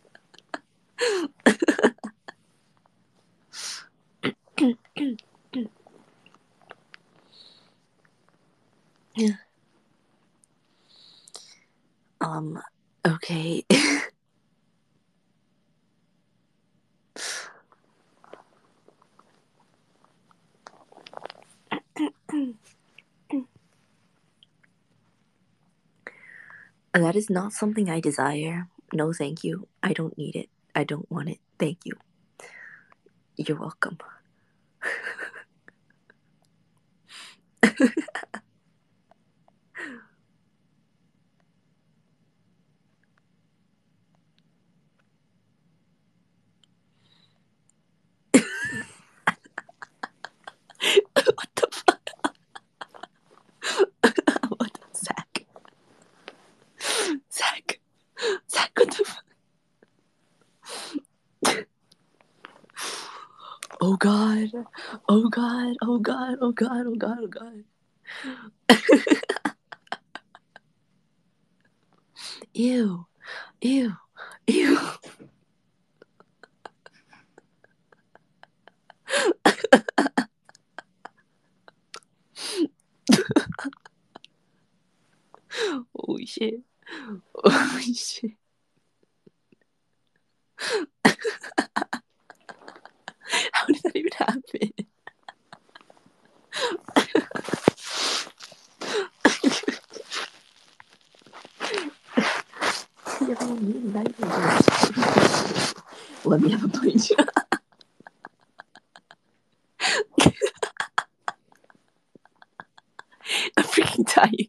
Yeah. Um. Okay. That is not something I desire. No, thank you. I don't need it. I don't want it. Thank you. You're welcome. What the fuck? What the Zach? Zach? Zach, what the fuck? Oh god. Oh god. Oh god. Oh god. Oh god. Oh god. Ew. Ew. Ew. Holy shit. Holy shit. How did that even happen? Let me have a plate. I'm freaking dying.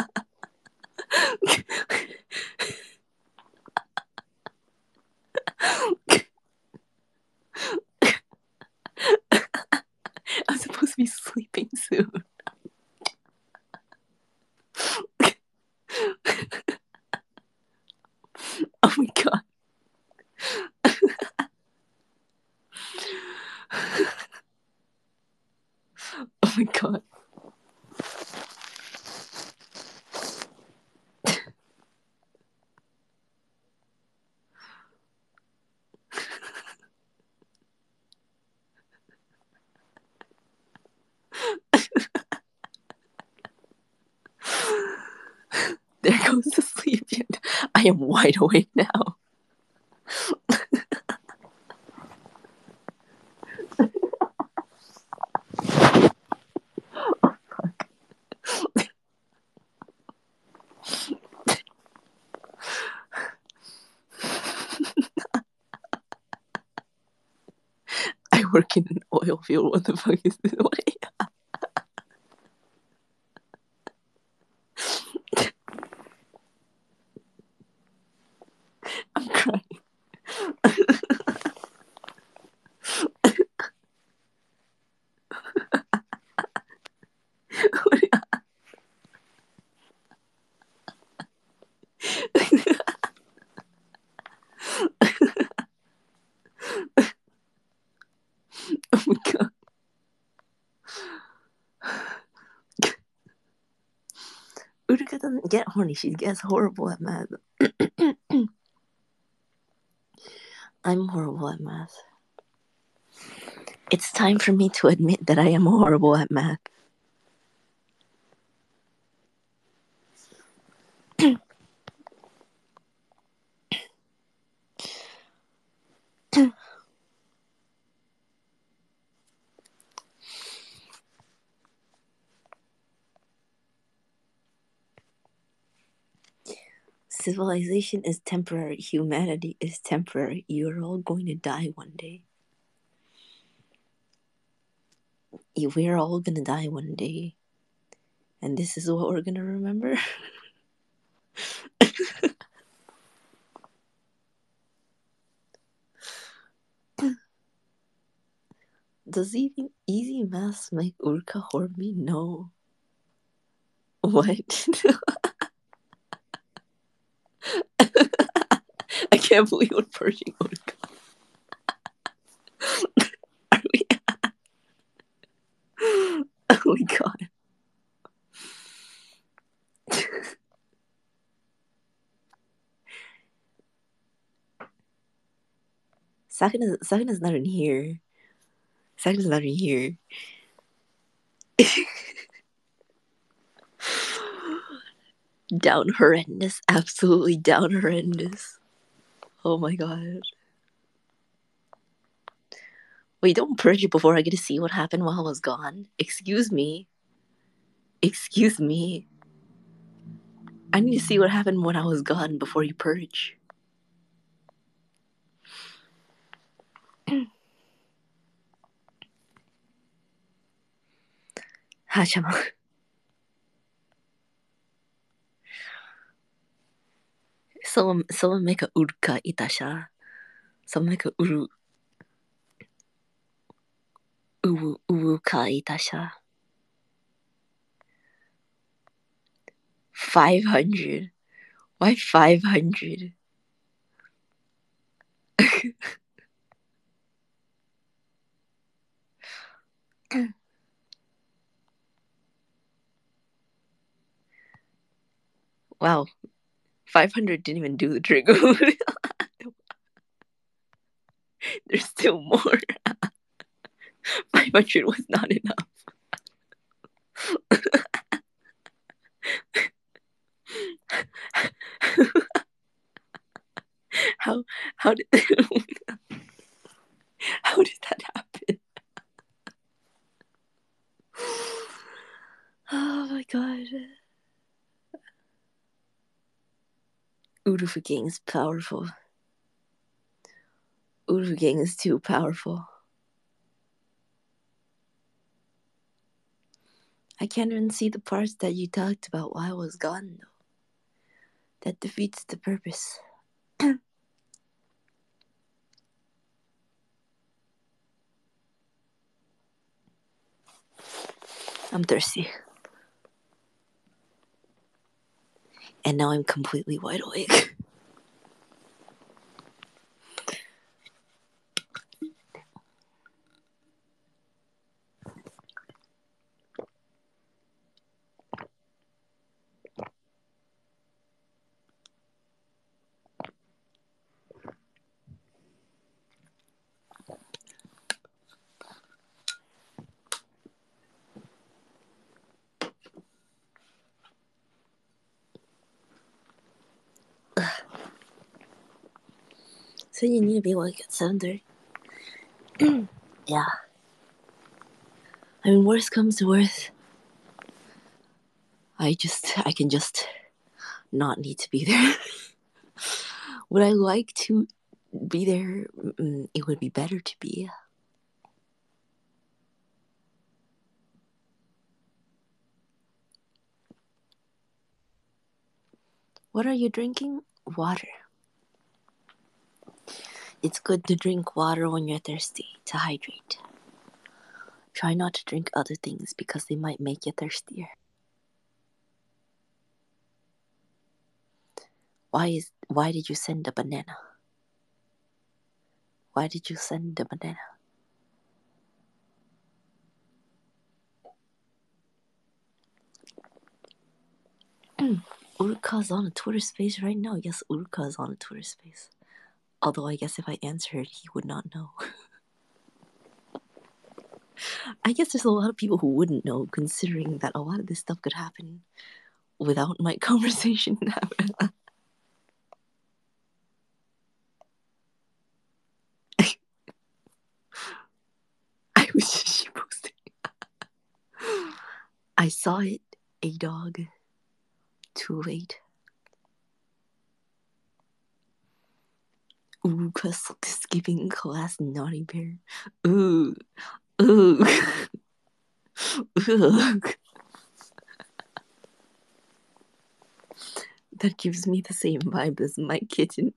I'm supposed to be sleeping soon. Oh my god. Oh my god. There goes the sleep. I am wide awake now. Oh fuck. I work in an oil field. What the fuck is this? What? I'm crying. Oh my god. Uruka doesn't get horny, she gets horrible at math. I'm horrible at math. It's time for me to admit that I am horrible at math. Civilization is temporary. Humanity is temporary. You're all going to die one day. We're all going to die one day. And this is what we're going to remember? Does easy, easy maths make Urka horny? No. What? can't believe we're purging Urka. Are we? Oh my god. Second is second is not in here. Second is not in here. Down horrendous. Absolutely down horrendous. Oh my god. Wait, don't purge it before I get to see what happened while I was gone. Excuse me. Excuse me. I need to see what happened when I was gone before you purge. Hachama. Someone, someone make a urka itasha. Someone make a uru. Uwu, uwu ka itasha. five hundred. Why five hundred? Wow. five hundred didn't even do the trick. There's still more. five hundred was not enough. how how did how did that happen? Oh my god. Urufu Gang is powerful. Urufu Gang is too powerful. I can't even see the parts that you talked about while I was gone, though. That defeats the purpose. I'm thirsty. And now I'm completely wide awake. So you need to be like at seven thirty? Yeah. I mean, worst comes to worst, I just, I can just not need to be there. Would I like to be there? Mm, it would be better to be. What are you drinking? Water. It's good to drink water when you're thirsty, to hydrate. Try not to drink other things because they might make you thirstier. Why is why did you send a banana? Why did you send a banana? Urka's on a Twitter space right now. Yes, Urka is on a Twitter space. Although I guess if I answered, he would not know. I guess there's a lot of people who wouldn't know, considering that a lot of this stuff could happen without my conversation happening. I was just posting. I saw it, a dog. Too late. Ooh, cause skipping class, naughty bear. Ooh, ooh, ooh. That gives me the same vibe as my kitten.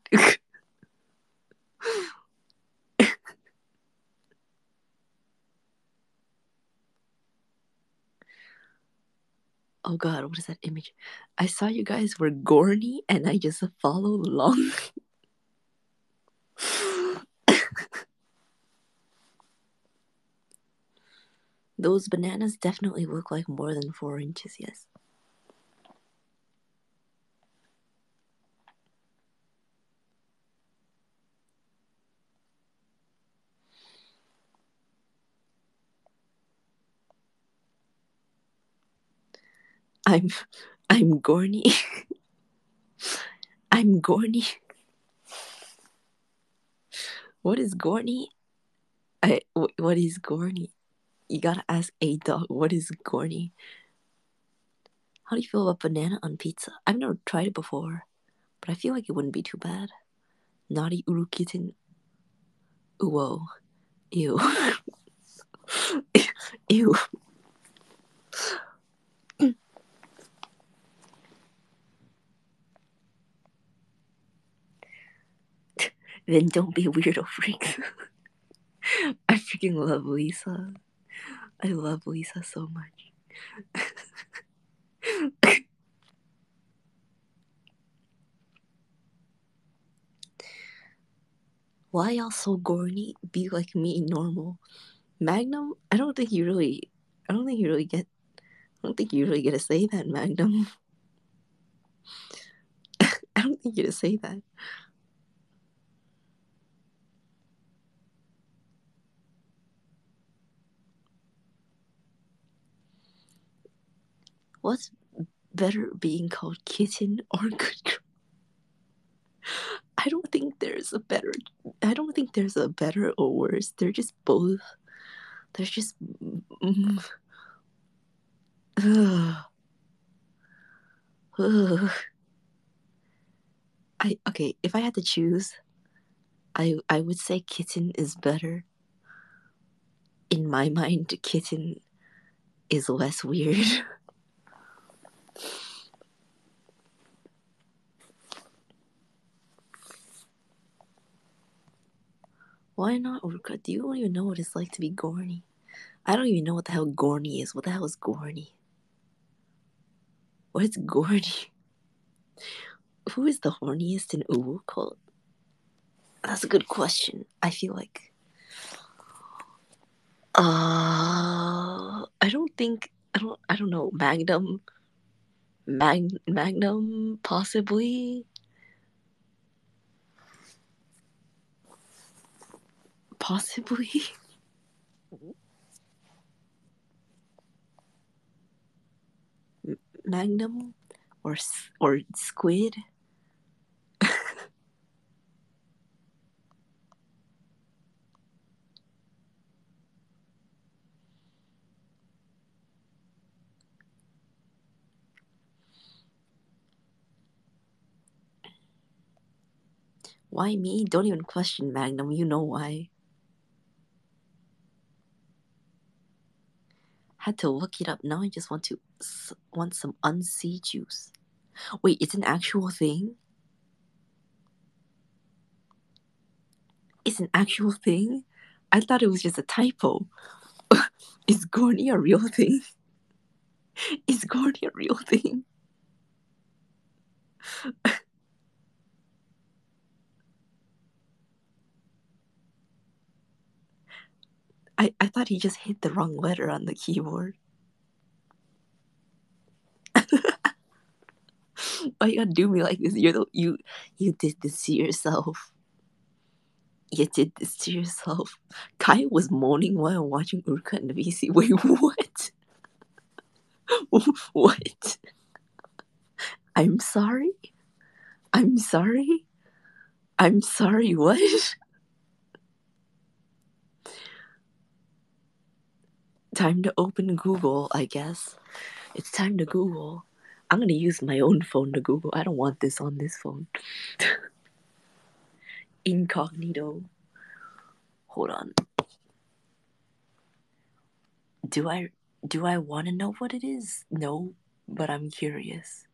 Oh god, what is that image? I saw you guys were Gorny and I just followed along. Those bananas definitely look like more than four inches, yes. I'm I'm Gorny. I'm Gorny. What is Gorny? I wh- what is Gorny? You gotta ask a dog. What is Gorny? How do you feel about banana on pizza? I've never tried it before, but I feel like it wouldn't be too bad. Naughty uru kitten. Whoa. Ew. Ew. Then don't be a weirdo freak. I freaking love Lisa. I love Lisa so much. Why y'all so gorny? Be like me, normal. Magnum, I don't think you really, I don't think you really get, I don't think you really get to say that, Magnum. I don't think you get to say that. What's better, being called kitten or good girl? I don't think there's a better, I don't think there's a better or worse. They're just both, they're just, mm, ugh, ugh. I, okay, if I had to choose, I, I would say kitten is better. In my mind, kitten is less weird. Why not, Urka? Do you don't even know what it's like to be gorny? I don't even know what the hell gorny is. What the hell is gorny? What is gorny? Who is the horniest in Uwu cult? That's a good question. I feel like. Uh, I don't think. I don't. I don't know. Magnum. Mag, Magnum, possibly. Possibly. Magnum, or or Squid. Why me? Don't even question Magnum. You know why. Had to look it up. Now I just want to want some unsea juice. Wait, it's an actual thing? It's an actual thing? I thought it was just a typo. Is Gorny a real thing? Is Gorny a real thing? I, I thought he just hit the wrong letter on the keyboard. Why you gotta do me like this? You're the, you you did this to yourself. You did this to yourself. Kai was moaning while watching Urka and V C. Wait, what? What? I'm sorry? I'm sorry? I'm sorry, what? Time to open Google, I guess. It's time to Google. I'm gonna use my own phone to Google. I don't want this on this phone. Incognito. Hold on. Do I do I want to know what it is? No, but I'm curious.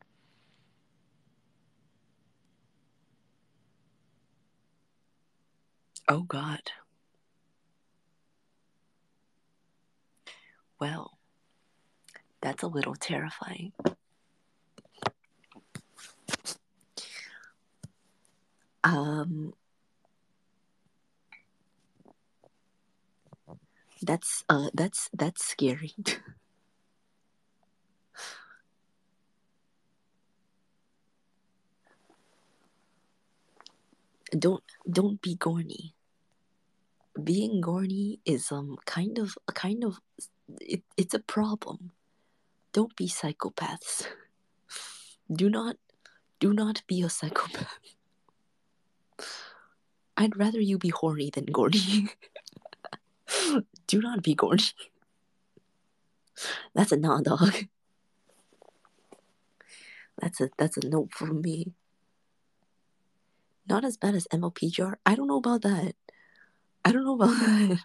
Oh God. Well, that's a little terrifying. Um That's uh that's that's scary. don't don't be gorny. Being gorny is um kind of a kind of it, it's a problem. Don't be psychopaths. Do not do not be a psychopath. I'd rather you be horny than gorny. Do not be gorny. That's a nah, dog. That's a that's a no from me. Not as bad as M L P jar. I don't know about that. I don't know about that.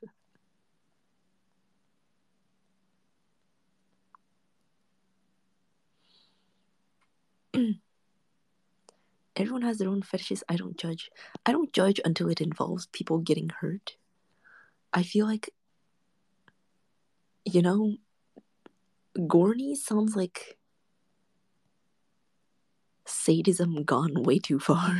Everyone has their own fetishes. I don't judge. I don't judge until it involves people getting hurt. I feel like, you know, gorny sounds like sadism gone way too far.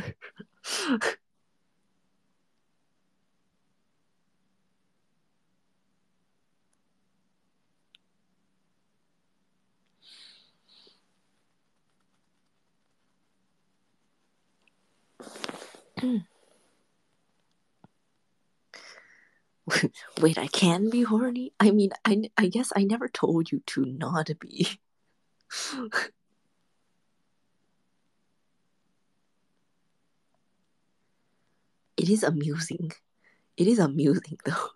Wait, I can be horny? I mean, I, I guess I never told you to not be. It is amusing. It is amusing, though.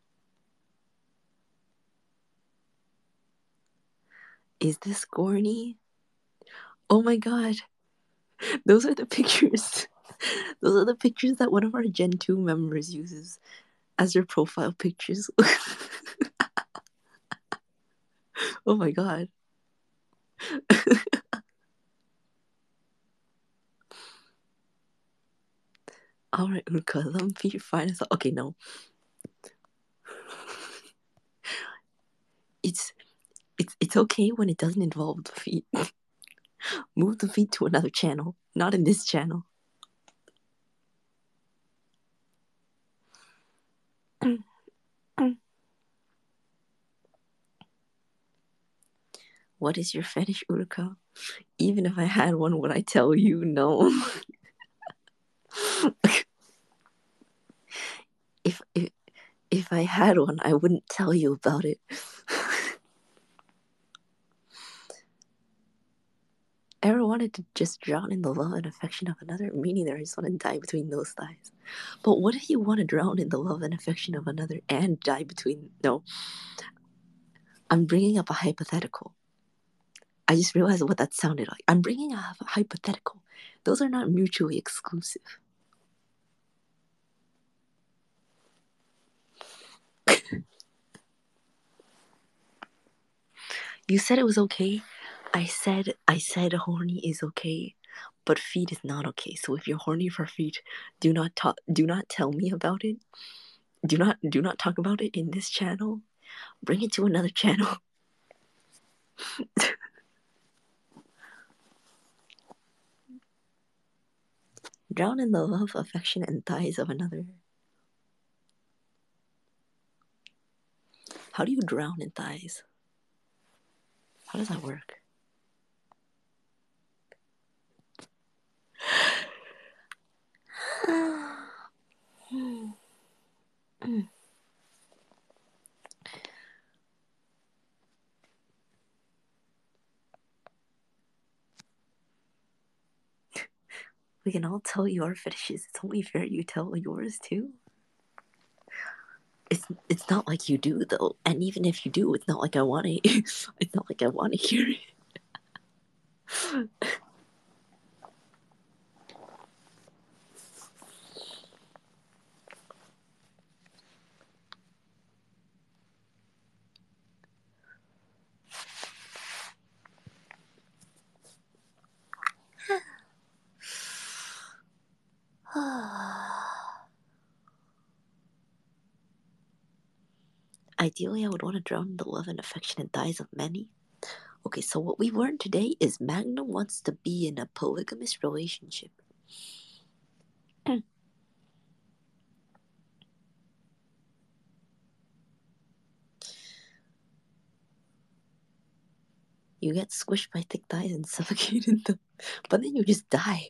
Is this corny? Oh my god. Those are the pictures. Those are the pictures that one of our Gen two members uses as their profile pictures. Oh my god. Alright, Urka, let me be fine as okay, no. It's it's it's okay when it doesn't involve the feet. Move the feet to another channel, not in this channel. What is your fetish, Urka? Even if I had one, would I tell you no? if, if if I had one, I wouldn't tell you about it. Ever wanted to just drown in the love and affection of another? Me neither. I just want to die between those thighs. But what if you want to drown in the love and affection of another and die between? No. I'm bringing up a hypothetical. I just realized what that sounded like. I'm bringing up a hypothetical. Those are not mutually exclusive. You said it was okay. I said I said horny is okay, but feet is not okay. So if you're horny for feet, do not talk. Do not tell me about it. Do not do not talk about it in this channel. Bring it to another channel. Drown in the love, affection, and thighs of another. How do you drown in thighs? How does that work? We can all tell you our fetishes. It's only fair you tell yours too. It's it's not like you do though, and even if you do, it's not like I want to. It's not like I want to hear it. Ideally, I would want to drown in the love and affection and thighs of many. Okay, so what we learned today is Magnum wants to be in a polygamous relationship. You get squished by thick thighs and suffocate in them, but then you just die.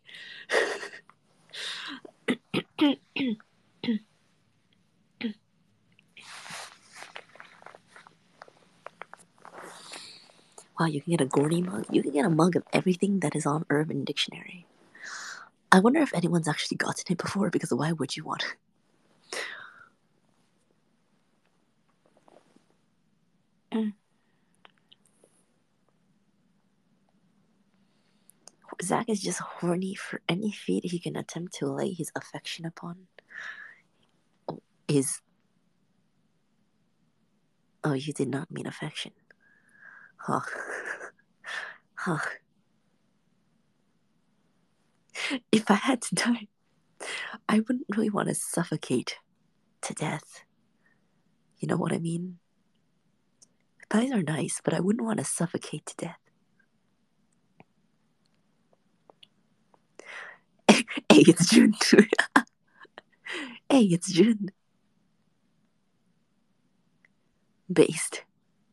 Wow, you can get a Gordy mug. You can get a mug of everything that is on Urban Dictionary. I wonder if anyone's actually gotten it before, because why would you want it? Mm. Zach is just horny for any feat he can attempt to lay his affection upon. Oh, his... Oh, you did not mean affection. Huh. Huh. If I had to die, I wouldn't really want to suffocate to death. You know what I mean? Thighs are nice, but I wouldn't want to suffocate to death. Hey, it's June. Hey, it's June. Based.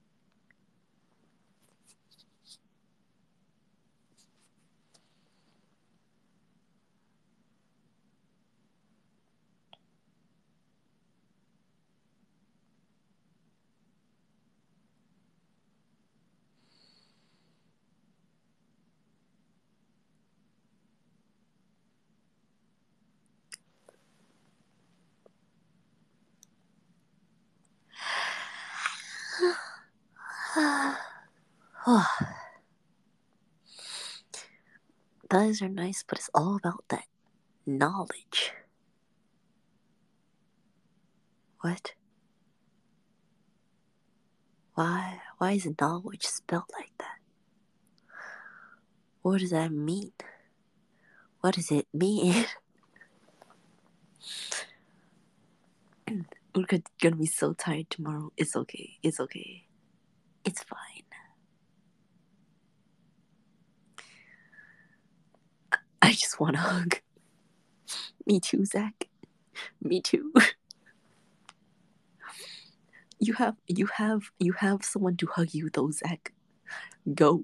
Thighs are nice, but it's all about that knowledge. What? Why? Why is knowledge spelled like that? What does that mean? What does it mean? We're gonna be so tired tomorrow. It's okay. It's okay. It's fine. I just want a hug. Me too, Zach. Me too. You have, you have, you have someone to hug you, though, Zach. Go.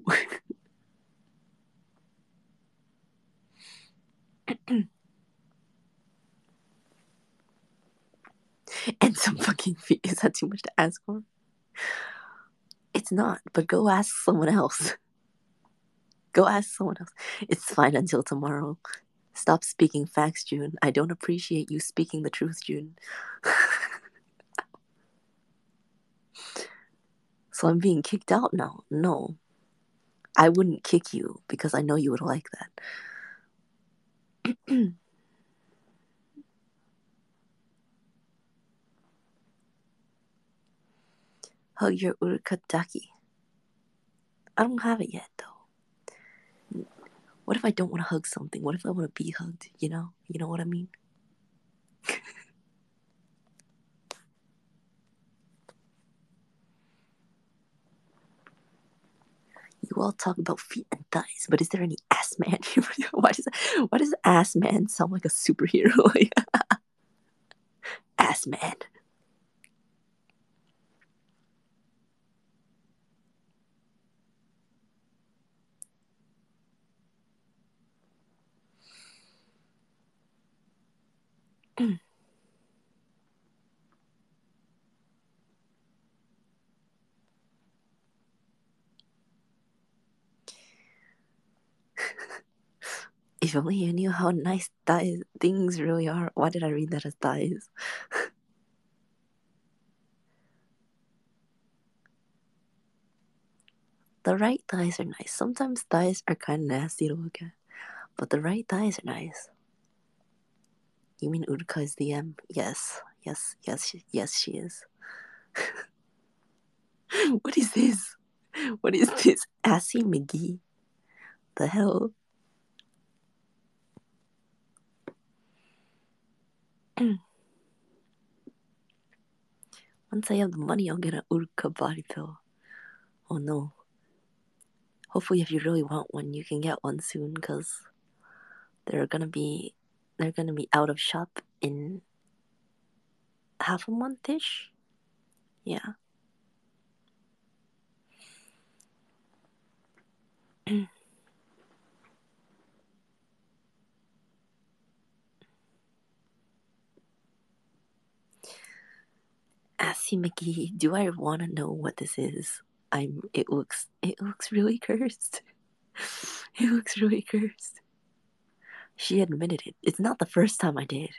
And some fucking feet. Is that too much to ask for? It's not, but go ask someone else. Go ask someone else. It's fine until tomorrow. Stop speaking facts, June. I don't appreciate you speaking the truth, June. So I'm being kicked out now? No. I wouldn't kick you because I know you would like that. Hug your urukataki. I don't have it yet, though. What if I don't want to hug something? What if I want to be hugged? You know? You know what I mean? You all talk about feet and thighs, but is there any ass man here? Why does why does ass man sound like a superhero? Ass man. If only you knew how nice thighs things really are. Why did I read that as thighs? The right thighs are nice. Sometimes thighs are kind of nasty to look at, but the right thighs are nice. You mean Urka is the M? Yes, yes, yes, yes, she is. What is this? What is this? Assy McGee? The hell? Once I have the money, I'll get an Urka body pill. Oh no. Hopefully, if you really want one, you can get one soon, because they're gonna be they're gonna be out of shop in half a month-ish. Yeah. Assy McGee, do I want to know what this is? I'm. It looks. It looks really cursed. It looks really cursed. She admitted it. It's not the first time I did.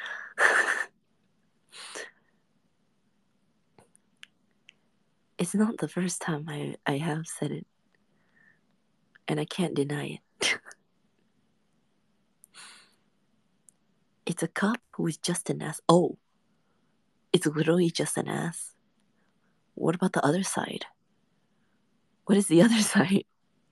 It's not the first time I I have said it, and I can't deny it. It's a cop who is just an ass. Oh, it's literally just an ass. What about the other side? What is the other side?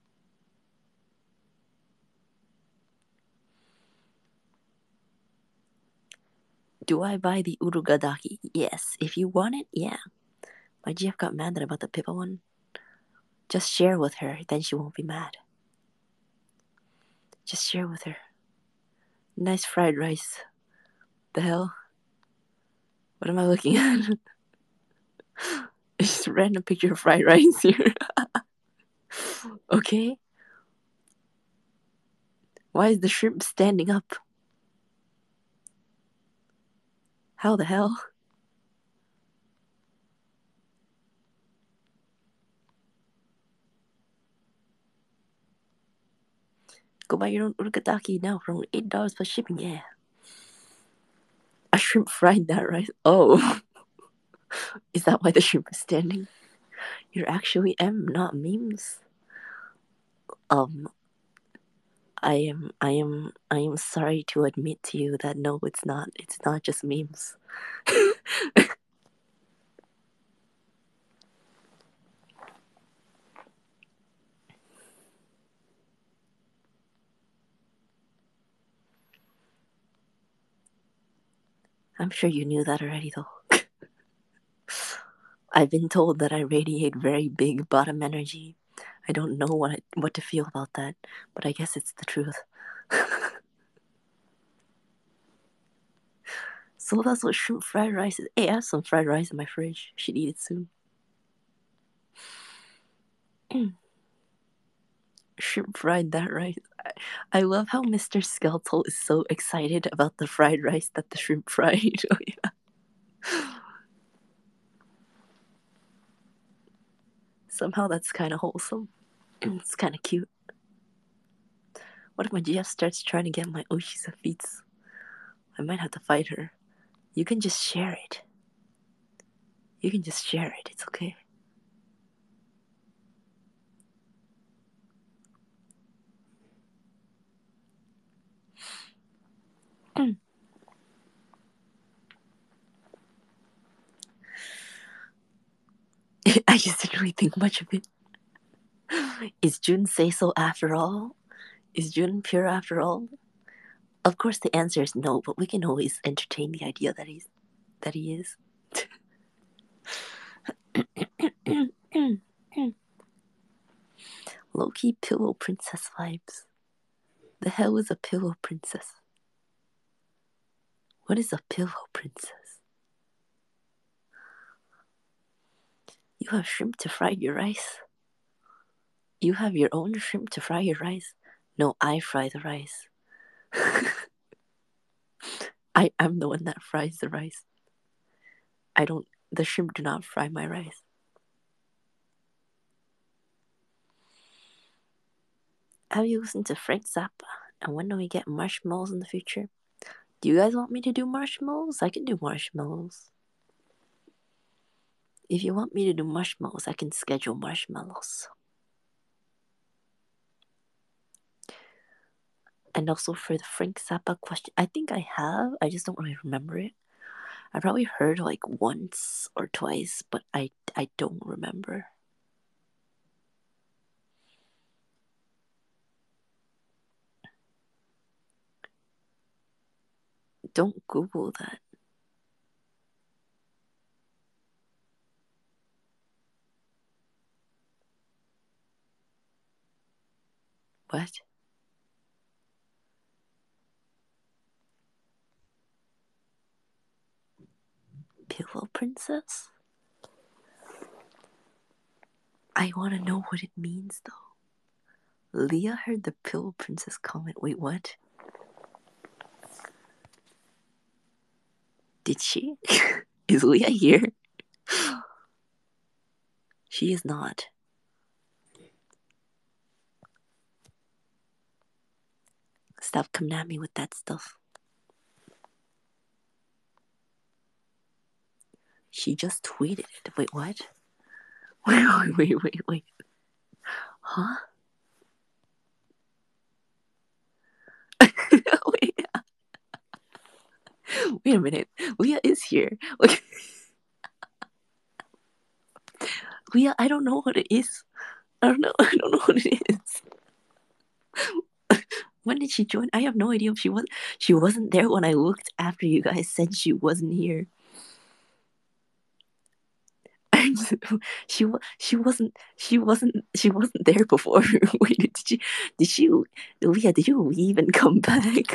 Do I buy the Urugadaki? Yes. If you want it, yeah. My G F got mad that I bought the Pippa one. Just share with her, then she won't be mad. Just share with her. Nice fried rice. The hell? What am I looking at? It's just a random picture of fried rice here. Okay. Why is the shrimp standing up? How the hell? Go buy your own Urugadaki now for only eight dollars plus shipping, yeah. A shrimp fried that rice. Oh. Is that why the shrimp is standing? You're actually M, not memes. Um, I am, I am, I am sorry to admit to you that no, it's not. It's not just memes. I'm sure you knew that already, though. I've been told that I radiate very big bottom energy. I don't know what I, what to feel about that, but I guess it's the truth. So that's what shrimp fried rice is. Hey, I have some fried rice in my fridge. Should eat it soon. Shrimp fried that rice. I, I love how Mister Skeletal is so excited about the fried rice that the shrimp fried. Oh, yeah. Somehow that's kind of wholesome. It's kind of cute. What if my G F starts trying to get my Oshisa feats? I might have to fight her. You can just share it. You can just share it. It's okay. I just didn't really think much of it. Is Jun say so after all? Is Jun pure after all? Of course, the answer is no, but we can always entertain the idea that he's that he is. Low-key pillow princess vibes. The hell is a pillow princess? What is a pillow princess? You have shrimp to fry your rice? You have your own shrimp to fry your rice? No, I fry the rice. I am the one that fries the rice. I don't, the shrimp do not fry my rice. Have you listened to Frank Zappa? And when do we get marshmallows in the future? Do you guys want me to do marshmallows? I can do marshmallows. If you want me to do marshmallows, I can schedule marshmallows. And also for the Frank Zappa question, I think I have. I just don't really remember it. I probably heard like once or twice, but I I don't remember. Don't Google that. What? Pillow princess? I want to know what it means though. Leah heard the Pillow Princess comment. Wait, what? Did she? Is Leah here? She is not. Stop coming at me with that stuff. She just tweeted it. Wait, what? Wait, wait, wait, wait, wait. Huh? wait. Wait a minute. Leah is here. Okay. Leah, I don't know what it is. I don't know. I don't know what it is. When did she join? I have no idea if she was. She wasn't there when I looked after you guys said she wasn't here. she she wasn't she wasn't she wasn't there before. Wait, did she did she Leah? Did you leave and come back?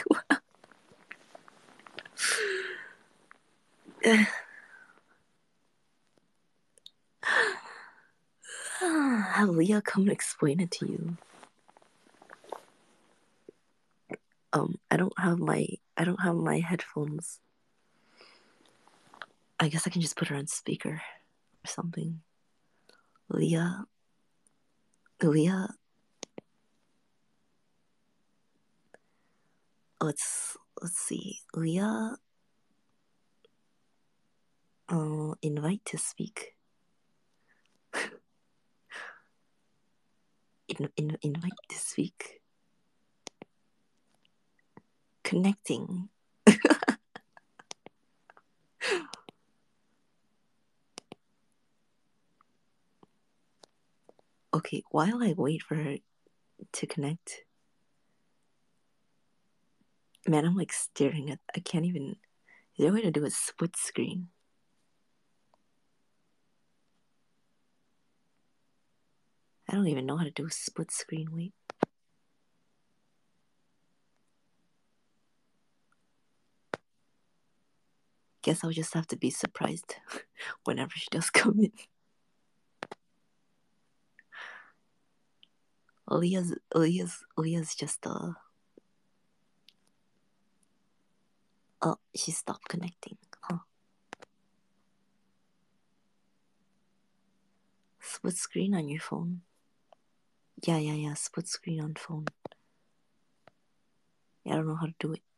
Have Leah come and explain it to you. Um, I don't have my I don't have my headphones. I guess I can just put her on speaker or something. Leah, Leah. Let's let's see. Leah. Uh, invite to speak. in, in, invite to speak. Connecting. Okay, while I wait for her to connect, man, I'm like staring at. I can't even. Is there a way to do a split screen? I don't even know how to do a split screen. Wait. Guess I'll just have to be surprised whenever she does come in. Leah's Leah's Leah's just uh oh, she stopped connecting. Huh. Split screen on your phone. Yeah, yeah, yeah. Split screen on phone. Yeah, I don't know how to do it.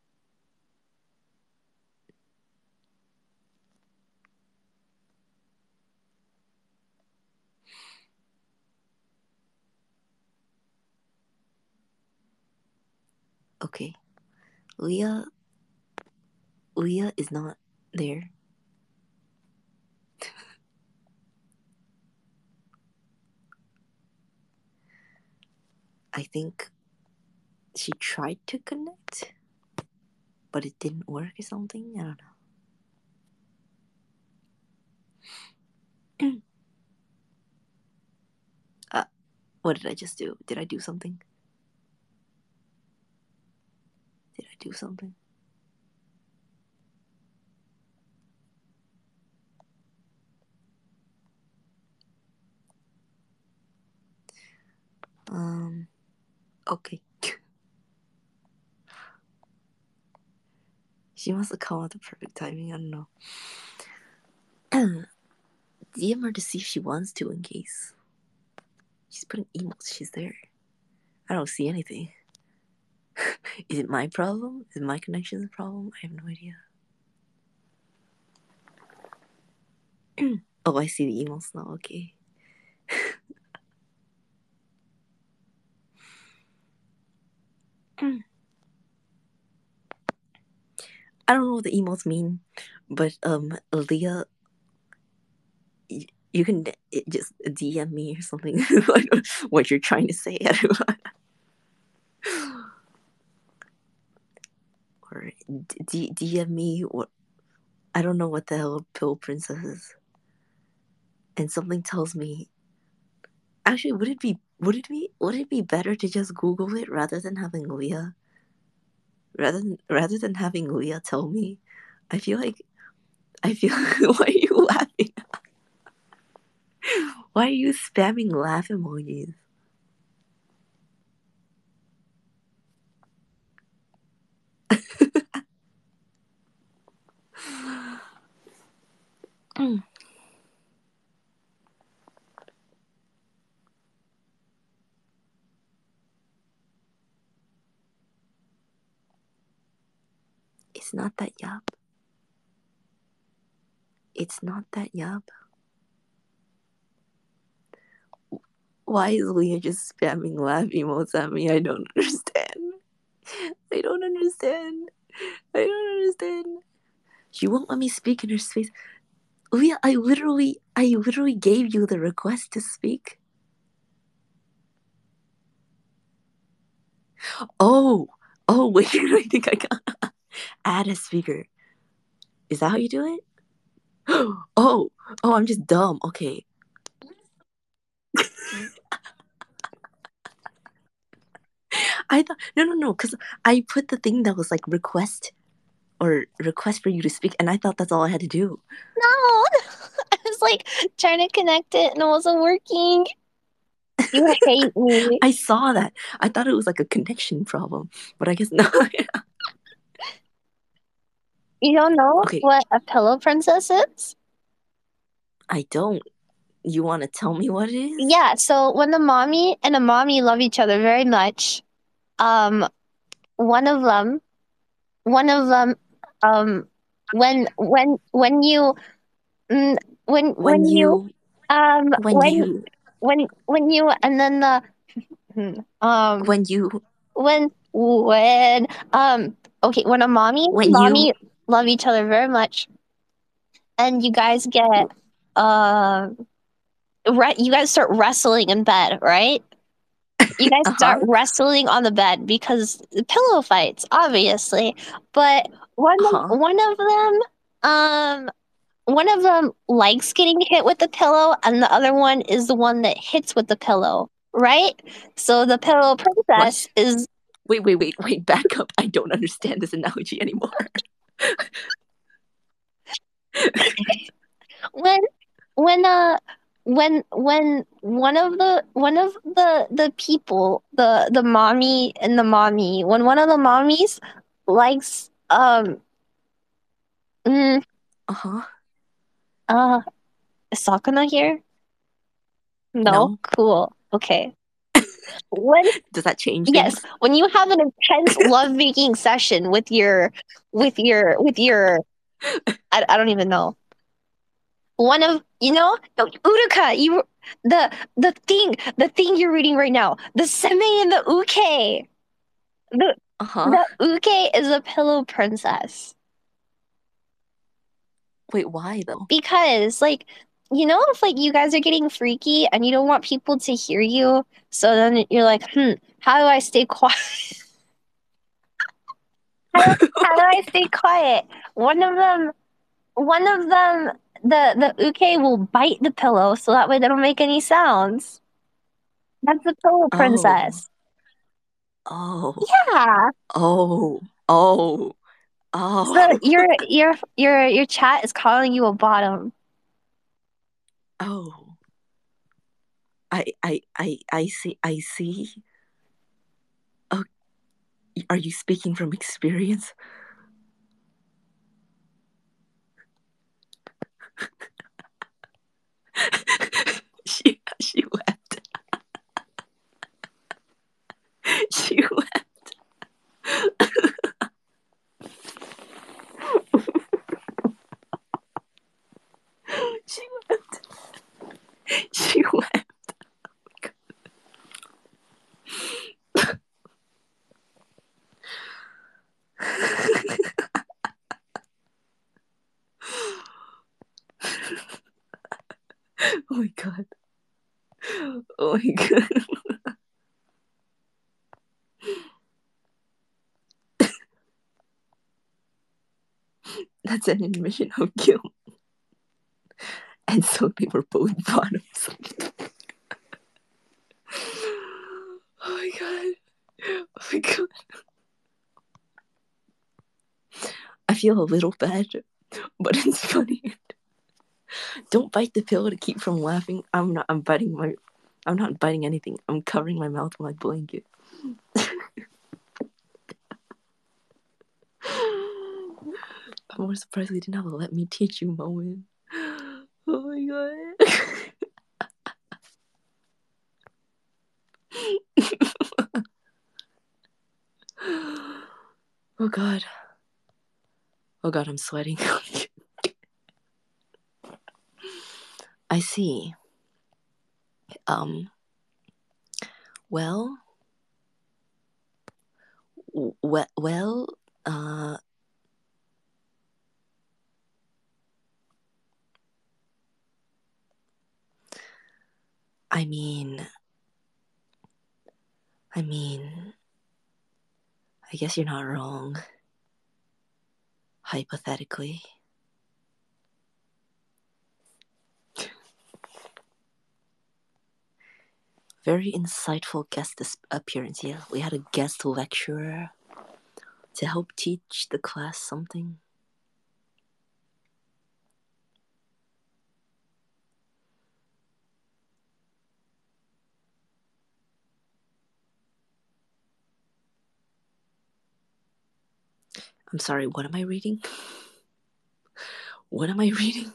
Okay. Leah Leah is not there. I think she tried to connect, but it didn't work or something. I don't know. uh, what did I just do? Did I do something? Did I do something? Um, okay. She must have come at the perfect timing. I don't know. D M her to see if she wants to in case. She's putting emails. She's there. I don't see anything. Is it my problem? Is my connection the problem? I have no idea. Oh, I see the emails now. Okay. I don't know what the emails mean, but um, Leah, y- you can d- just D M me or something. What you're trying to say, or d- D M me. What I don't know what the hell a pill princess is, and something tells me. Actually, would it be would it be would it be better to just Google it rather than having Leah? Rather than rather than having Leah tell me, I feel like I feel. Why are you laughing? Why are you spamming laugh emojis? It's not that yup. It's not that yup. Why is Leah just spamming laugh emotes at me? I don't understand. I don't understand. I don't understand. She won't let me speak in her space. Leah, I literally, I literally gave you the request to speak. Oh, oh, wait, I think I got add a speaker. Is that how you do it? Oh, oh, I'm just dumb. Okay. I thought no, no, no, because I put the thing that was like request or request for you to speak, and I thought that's all I had to do. No, I was like trying to connect it and it wasn't working. You hate me. I saw that. I thought it was like a connection problem, but I guess not. You don't know Okay, what a pillow princess is? I don't. You want to tell me what it is? Yeah, so when the mommy and the mommy love each other very much, um, one of them, one of them, um, when when when you, mm, when When when you, you, um, when when you, when when you, and then the, um, when you, when when, um, okay, when a mommy and when you. mommy love each other very much, and you guys get, uh, re- you guys start wrestling in bed, right? You guys Uh start huh. wrestling on the bed because pillow fights, obviously. But one Uh of huh. one of them, um, one of them likes getting hit with the pillow, and the other one is the one that hits with the pillow, right? So the pillow princess What? is Wait, wait, wait, wait. Back up. I don't understand this analogy anymore. when when uh when when one of the one of the the people, the the mommy and the mommy, when one of the mommies likes, um mm, Uh huh. uh is Sakuna here? No? No. Cool. Okay. When Does that change yes, things? when you have an intense love making session with your with your with your I, I don't even know. One of you know no, Uruka, you the the thing the thing you're reading right now, the Seme and the Uke. The Uh huh. the Uke is a pillow princess Wait, why though? because like you know if like you guys are getting freaky and you don't want people to hear you, so then you're like, hmm, how do I stay quiet? how, how do I stay quiet? One of them, one of them, the the Uke will bite the pillow so that way they don't make any sounds. That's the pillow Oh. princess. Oh. Yeah. Oh. Oh. So Oh. your your your your chat is calling you a bottom. Oh. I I I I see I see. Oh, are you speaking from experience? she she wept. She wept. She wept. She wept. Oh my god. Oh my god. That's an admission of guilt. And so they were both bottoms. Oh my god. Oh my god. I feel a little bad, but it's funny. Don't bite the pillow to keep from laughing. I'm not. I'm biting my. I'm not biting anything. I'm covering my mouth with my blanket. I'm more surprised we didn't have a let me teach you moment. god. Oh god. Oh god, I'm sweating. I see. Um. Well. Well. Well. Uh. I mean. I mean. I guess you're not wrong. Hypothetically. Very insightful guest appearance. Yeah, we had a guest lecturer to help teach the class something. I'm sorry, what am I reading? What am I reading?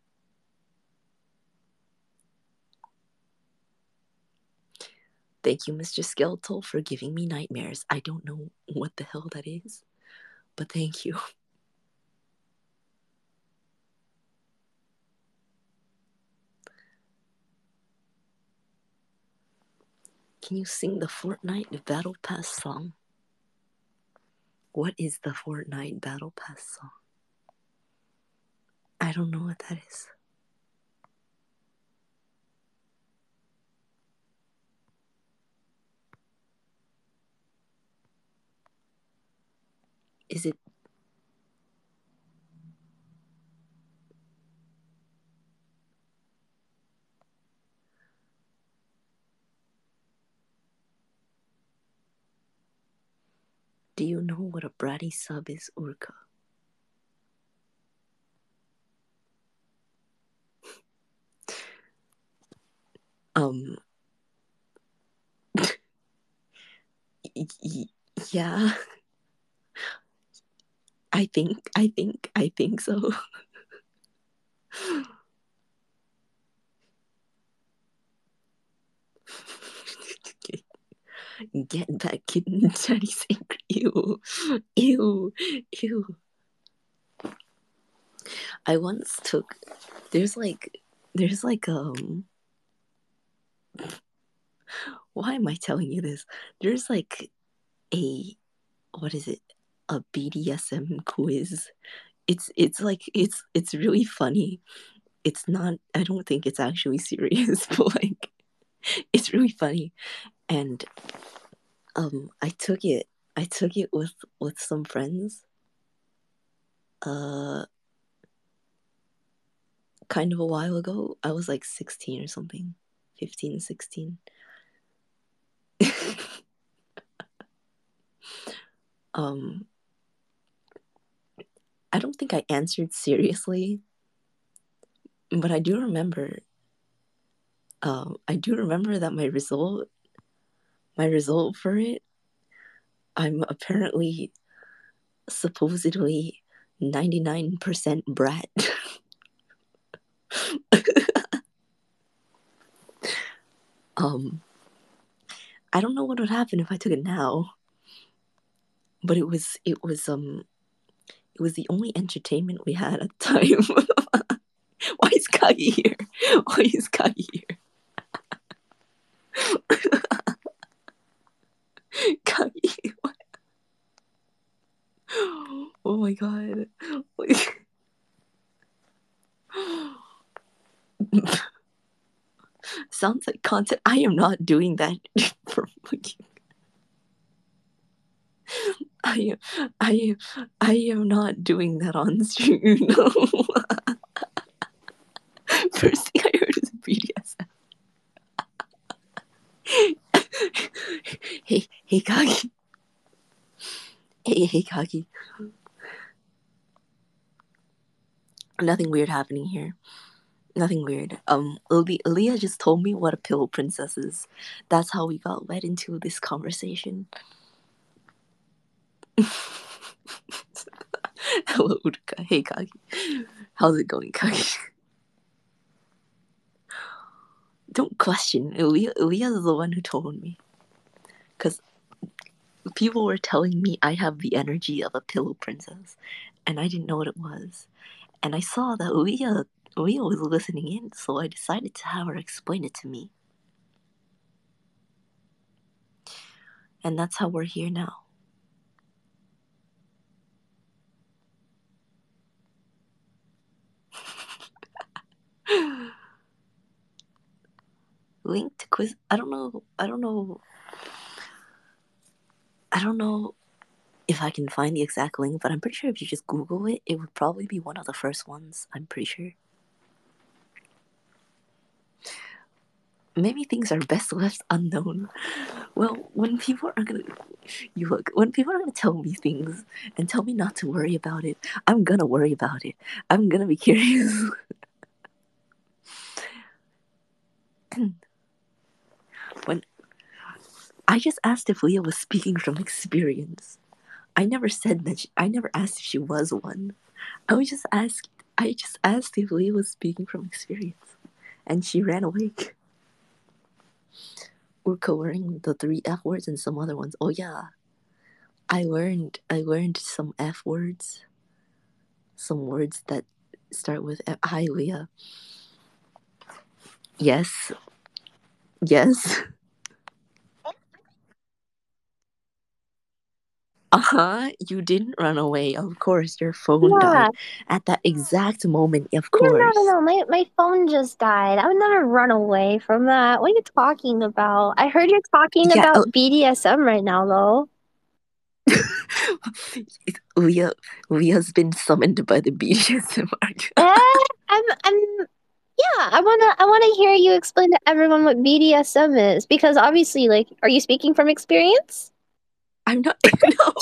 Thank you, Mister Skeletal, for giving me nightmares. I don't know what the hell that is, but thank you. Can you sing the Fortnite Battle Pass song? What is the Fortnite Battle Pass song? I don't know what that is. Is it... Do you know what a bratty sub is, Urka? Um... y- yeah... I think, I think, I think so. Get that kitten daddy's angry. Ew. Ew. Ew. I once took... There's like... There's like, um... Why am I telling you this? There's like a... What is it? A B D S M quiz. It's it's like it's it's really funny. It's not... I don't think it's actually serious, but like it's really funny. And um I took it I took it with with some friends. Uh kind of a while ago. I was like sixteen or something. fifteen, sixteen. um I don't think I answered seriously, but I do remember um I do remember that my result my result for it, I'm apparently supposedly ninety-nine percent brat. um I don't know what would happen if I took it now, but it was it was um it was the only entertainment we had at the time. Why is Kagi here? Why is Kagi here? Kagi, what? Oh my god. Sounds like content. I am not doing that for fucking... I am, I am, I am not doing that on stream. No. First thing I heard is B D S M. Hey, hey, Kagi. Hey, hey, Kagi. Nothing weird happening here. Nothing weird. Um, Aaliyah just told me what a pillow princess is. That's how we got led into this conversation. Hello, Uruka. Hey, Kagi. How's it going, Kagi? Don't question. Leah, Leah's the one who told me. Because people were telling me I have the energy of a pillow princess, and I didn't know what it was. And I saw that Leah, Leah was listening in, so I decided to have her explain it to me. And that's how we're here now. Link to quiz. I don't know. I don't know. I don't know if I can find the exact link, but I'm pretty sure if you just Google it, it would probably be one of the first ones. I'm pretty sure. Maybe things are best left unknown. Well, when people are gonna, you look, when people are gonna tell me things and tell me not to worry about it, I'm gonna worry about it. I'm gonna be curious. When I just asked if Leah was speaking from experience, I never said that. She, I never asked if she was one. I was just asked. I just asked if Leah was speaking from experience, and she ran away. We're covering the three F words and some other ones. Oh yeah, I learned. I learned some F words. Some words that start with F. Hi, Leah. Yes. Yes. Uh-huh, you didn't run away. Of course, your phone Yeah. died at that exact moment. Of No, no, course. no, no. My my phone just died. I would never run away from that. What are you talking about? I heard you're talking Yeah, uh, about B D S M right now, though. Leah, Leah's been summoned by the B D S M. Eh, I'm, I'm, yeah. I wanna, I wanna hear you explain to everyone what B D S M is, because obviously, like, are you speaking from experience? I'm not. No.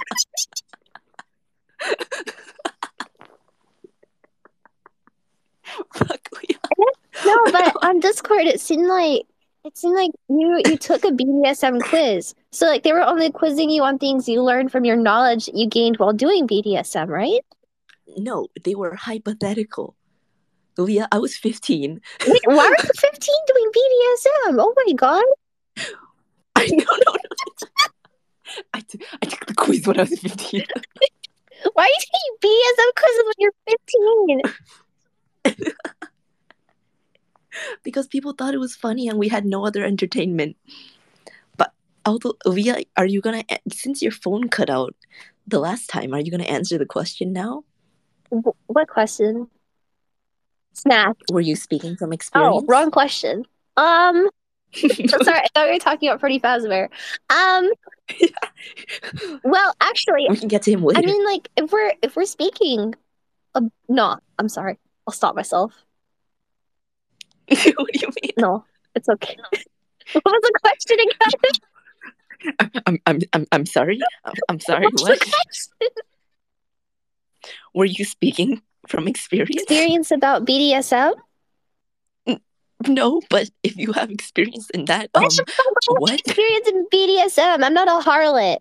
Fuck Leah. No, but on Discord, it seemed like it seemed like you you took a B D S M quiz. So like they were only quizzing you on things you learned from your knowledge that you gained while doing B D S M, right? No, they were hypothetical. Leah, I was fifteen. Wait, why are you fifteen doing B D S M? Oh my god. I no no no. I, t- I took the quiz when I was fifteen. Why are you taking B D S M quizzes when you're fifteen? Because people thought it was funny and we had no other entertainment. But although Leah, are you gonna since your phone cut out the last time, are you gonna answer the question now? W- what question? Snack. Were you speaking from Oh, experience? wrong question. Um, sorry, I thought we were talking about Freddy Fazbear. Um, well, actually, We can get to him later. I mean, like, if we're if we're speaking, uh, no, I'm sorry. I'll stop myself. What do you mean? No, it's okay. What was the question again? I'm I'm I'm I'm sorry. I'm, I'm sorry. What's What? the question? Were you speaking from experience? Experience about B D S M? No, but if you have experience in that, Why um, should I have what? experience in B D S M? I'm not a harlot.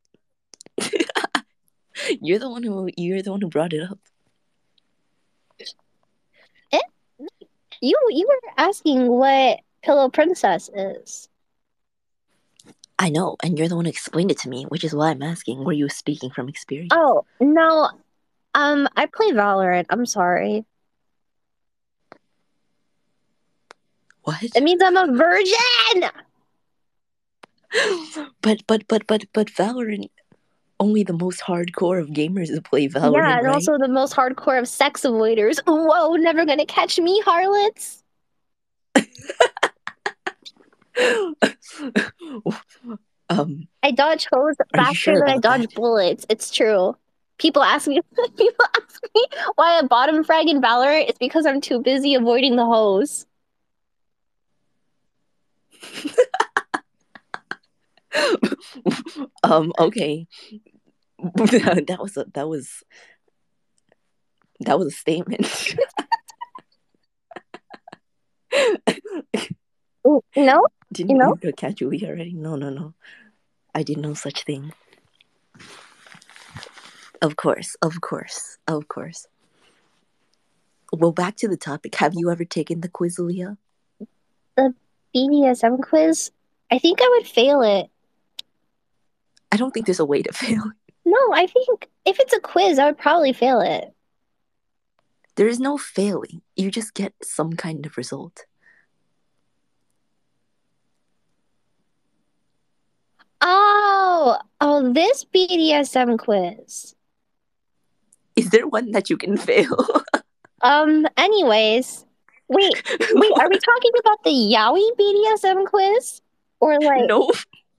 You're the one who you're the one who brought it up. Eh? You you were asking what Pillow Princess is. I know, and you're the one who explained it to me, which is why I'm asking. Were you speaking from experience? Oh no, um, I play Valorant. I'm sorry. What? It means I'm a virgin. but but but but but Valorant. Only the most hardcore of gamers play Valorant, Yeah, and right? also the most hardcore of sex avoiders. Whoa, never gonna catch me, harlots. um, I dodge hose are you faster sure than I about dodge that? bullets. It's true. People ask me people ask me why I bottom frag in Valorant. It's because I'm too busy avoiding the hose. um, okay. that was a that was that was a statement. No? Didn't You know? you catch Julie already? No, no, no. I did no such thing. Of course, of course, of course. Well, back to the topic. Have you ever taken the quiz, Leah? The B D S M quiz, I think I would fail it. I don't think there's a way to fail. No, I think if it's a quiz, I would probably fail it. There is no failing. You just get some kind of result. Oh, oh, this B D S M quiz. Is there one that you can fail? Um, anyways, wait, wait, are we talking about the Yaoi B D S M quiz? Or like, No.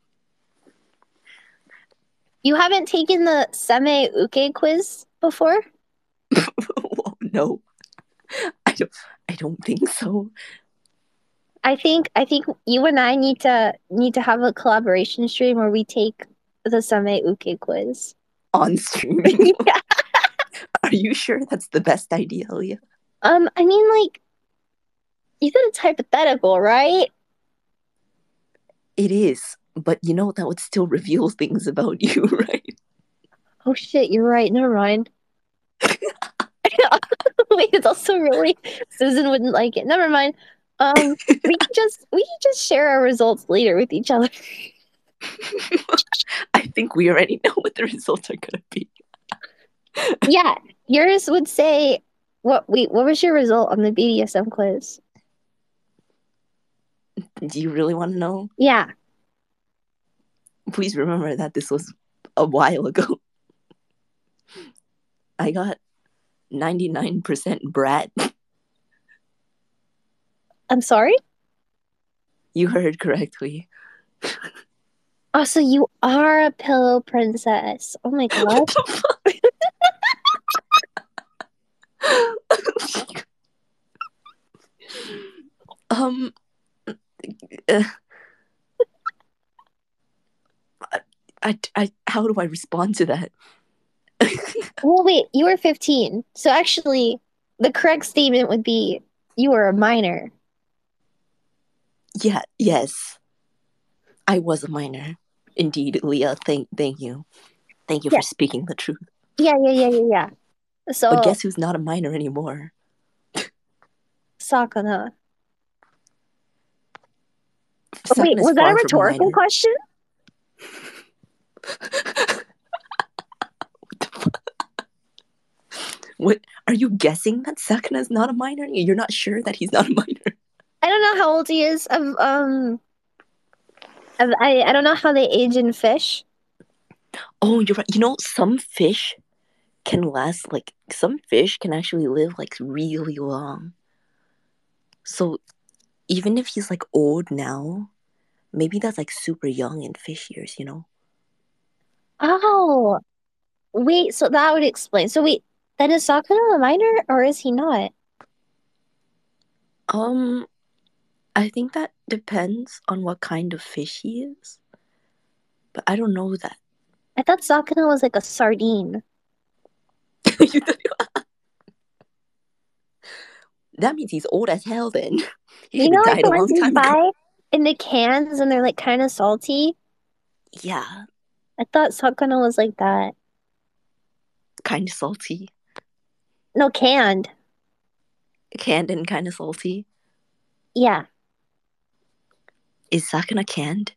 you haven't taken the Seme Uke quiz before? No. I don't I don't think so. I think I think you and I need to need to have a collaboration stream where we take the Seme Uke quiz. On streaming. Yeah. Are you sure that's the best idea, Leah? Um, I mean, like, you said it's hypothetical, right? It is, but you know that would still reveal things about you, right? Oh shit, you're right. Never mind. Wait, it's also really Susan wouldn't like it. Never mind. Um, we can just we can just share our results later with each other. I think we already know what the results are gonna be. Yeah, yours would say what? Wait, what was your result on the B D S M quiz? Do you really want to know? Yeah. Please remember that this was a while ago. I got ninety-nine percent brat. I'm sorry? You heard correctly. Oh, so you are a pillow princess. Oh my god. What the fuck? um, uh, I, I, how do I respond to that? Well, wait, you were fifteen. So actually, the correct statement would be you were a minor. Yeah, yes. I was a minor. Indeed, Leah, thank thank you. Thank you Yeah. for speaking the truth. Yeah, yeah, yeah, yeah, yeah. So, But guess who's not a minor anymore? Sakana. Wait, Saka's was that a far from a rhetorical minor. question? What are you guessing that Sakana's not a minor? You're not sure that he's not a minor? I don't know how old he is. Of um, of, I I don't know how they age in fish. Oh, you're right. You know, some fish can last like some fish can actually live like really long. So even if he's like old now, maybe that's like super young in fish years, you know? Oh, wait, so that would explain. So wait, then is Sakuna a minor or is he not? Um, I think that depends on what kind of fish he is. But I don't know that. I thought Sakuna was like a sardine. That means he's old as hell then. He You should know, have like died the a ones long you time ago. buy in the cans and they're like kind of salty. Yeah, I thought Sakuna was like that. kind of salty. No, canned. Canned and kind of salty. Yeah. Is Sakana canned?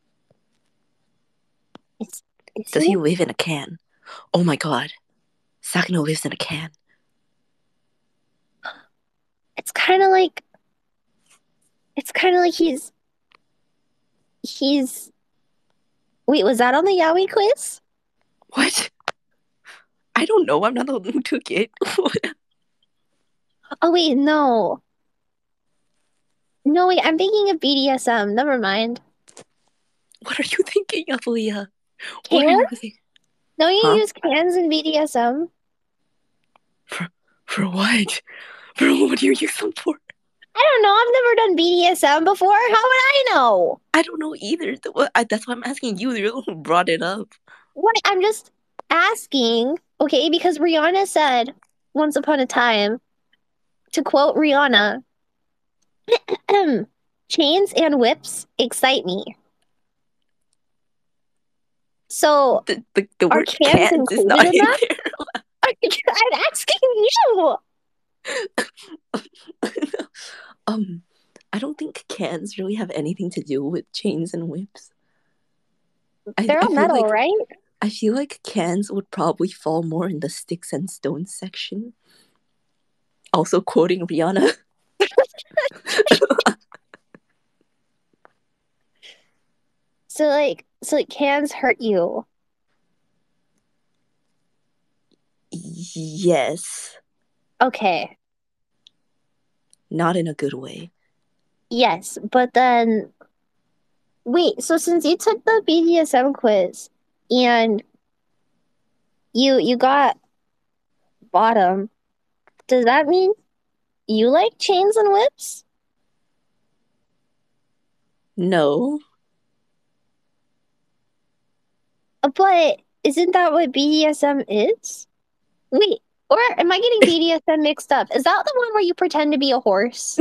It's, is Does he? he live in a can? Oh my god. Sakana lives in a can. It's kind of like it's kind of like he's he's wait, was that on the Yaoi quiz? What? I don't know. I'm not the one who took it. Oh wait, no. No, wait, I'm thinking of B D S M. Never mind. What are you thinking of, Leah? What are Cans? you thinking? No, you Huh? use cans in B D S M. For for what? For what do you use them for? I don't know. I've never done B D S M before. How would I know? I don't know either. That's why I'm asking you. You're the one who brought it up. What? I'm just asking, okay, because Rihanna said once upon a time, to quote Rihanna, chains and whips excite me. So The the, the are word cans cans is included not in in that? I'm asking you. there. um, I don't think cans really have anything to do with chains and whips. I, They're I all feel metal, like right? I feel like cans would probably fall more in the sticks and stones section. Also quoting Rihanna. So like, so like cans hurt you. Yes. Okay. Not in a good way. Yes, but then wait, so since you took the B D S M quiz and you you got bottom, does that mean you like chains and whips? No. But isn't that what B D S M is? Wait, or am I getting B D S M mixed up? Is that the one where you pretend to be a horse?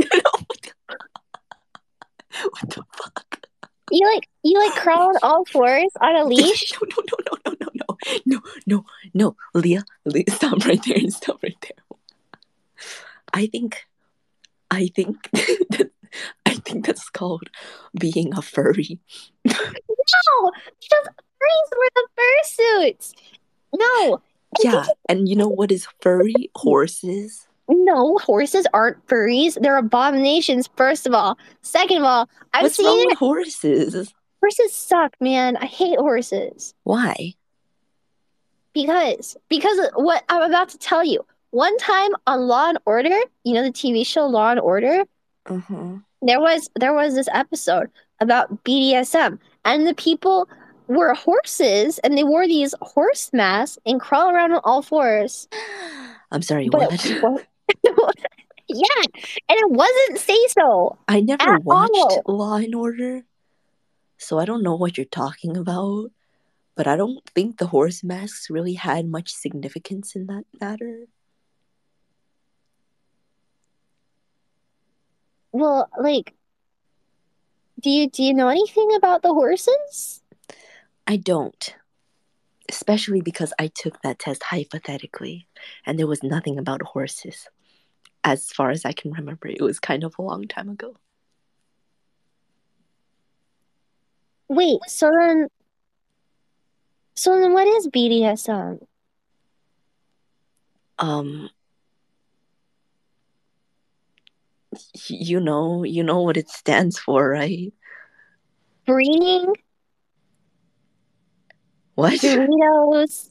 What the fuck? You like you like crawl on all fours on a leash? No, no, no, no, no, no, no, no, no, no, Leah, Leah, stop right there, stop right there. I think, I think, that, I think that's called being a furry. No, just furries were the fursuits. No, Yeah, and you know what is furry? Horses. no, horses aren't furries. They're abominations, first of all. Second of all, I've What's seen wrong with it. horses? Horses suck, man. I hate horses. Why? Because because of what I'm about to tell you. One time on Law and Order, you know the T V show Law and Order, Uh-huh. there was there was this episode about B D S M, and the people were horses, and they wore these horse masks and crawl around on all fours. I'm sorry, But what? it was, yeah, and it wasn't say so I never at watched all. Law and Order, so I don't know what you're talking about. But I don't think the horse masks really had much significance in that matter. Well, like, do you do you know anything about the horses? I don't. Especially because I took that test hypothetically, and there was nothing about horses. As far as I can remember, it was kind of a long time ago. Wait, so then, so then, what is B D S M? Um, you know, you know what it stands for, right? Breeding, What? Doritos,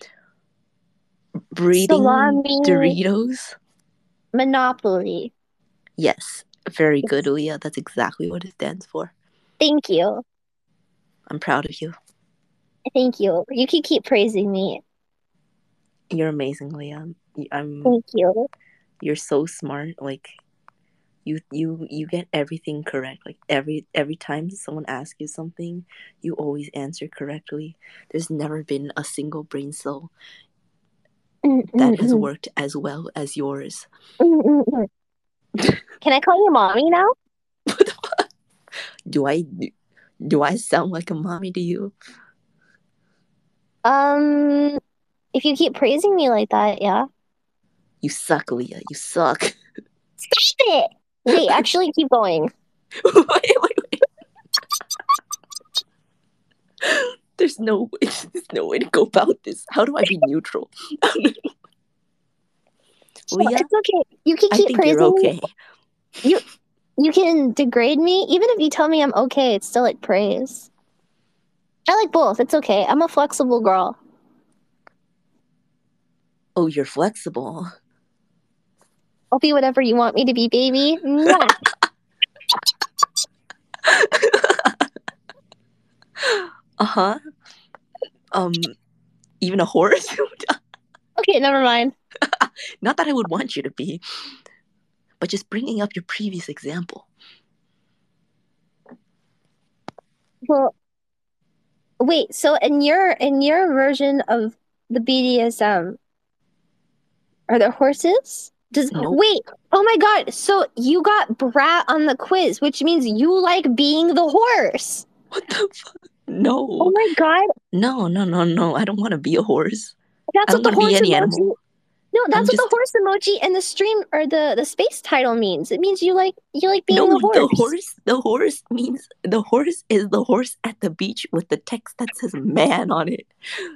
Breeding salami, Doritos? Monopoly. Yes, very good, Leah. That's exactly what it stands for. Thank you, I'm proud of you. thank you. You can keep praising me. You're amazing, Leah. I'm. Thank you. You're so smart. Like, you, you, you get everything correct. Like every every time someone asks you something, you always answer correctly. There's never been a single brain cell that has worked as well as yours. Can I call you mommy now? What the fuck? Do I do I sound like a mommy to you? Um, if you keep praising me like that, yeah. You suck, Leah. You suck. Stop it! Wait, actually, keep going. wait, wait, wait. There's no way. There's no way to go about this. How do I be neutral? Leah, it's okay. You can I keep think praising you're okay. me. You you can degrade me, even if you tell me I'm okay. It's still like praise. I like both. It's okay. I'm a flexible girl. Oh, you're flexible. I'll be whatever you want me to be, baby. Mwah. Uh-huh. Um, even a horse? Okay, never mind. Not that I would want you to be, but just bringing up your previous example. Well, wait. So in your in your version of the B D S M, are there horses? Does Nope. wait? Oh my god! So you got brat on the quiz, which means you like being the horse. What the fuck? No. Oh my god! No, no, no, no. I don't want to be a horse. That's I what don't the want to be horse any emoji. animal. No, I'm that's what the just horse emoji and the stream or the the space title means. It means you like you like being no. a The horse. horse. The horse means the horse is the horse at the beach with the text that says "man" on it.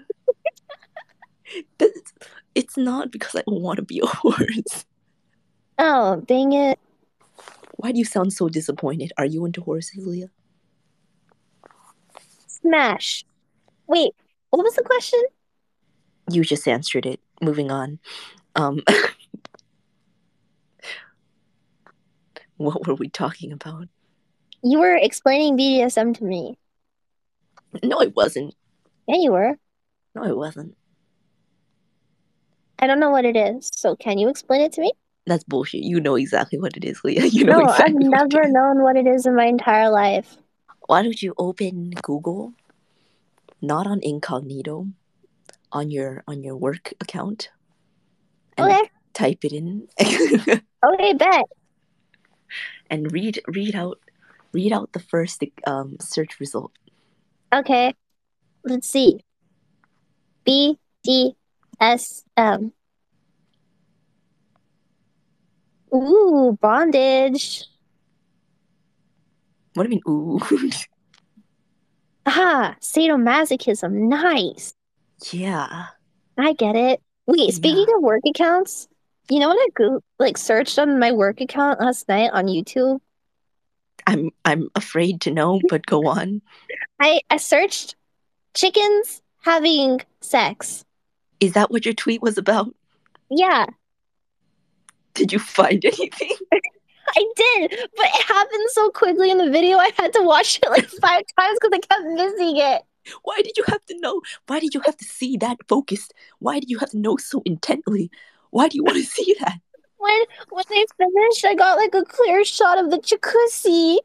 That's, it's not because I want to be a horse. Oh, dang it. Why do you sound so disappointed? Are you into horses, Leah? Smash. Wait, what was the question? You just answered it. Moving on. Um, what were we talking about? You were explaining B D S M to me. No, it wasn't. Yeah, you were. No, it wasn't. I don't know what it is, so can you explain it to me? That's bullshit. You know exactly what it is, Leah. You know No, I've exactly what it never is. known what it is in my entire life. Why don't you open Google, not on incognito, on your on your work account, and Okay. type it in, Okay, bet. and read read out read out the first um search result. Okay. Let's see. B D S M. Ooh, bondage. What do you mean? Ooh, Ah, sadomasochism. Nice. yeah, I get it. Wait, speaking yeah. of work accounts, you know what I go like searched on my work account last night on YouTube? I'm I'm afraid to know, but go on. I I searched chickens having sex. Is that what your tweet was about? Yeah, Did you find anything? I did, but it happened so quickly in the video. I had to watch it like five times because I kept missing it. Why did you have to know? Why did you have to see that focused? Why did you have to know so intently? Why do you want to see that? When when they finished, I got like a clear shot of the jacuzzi.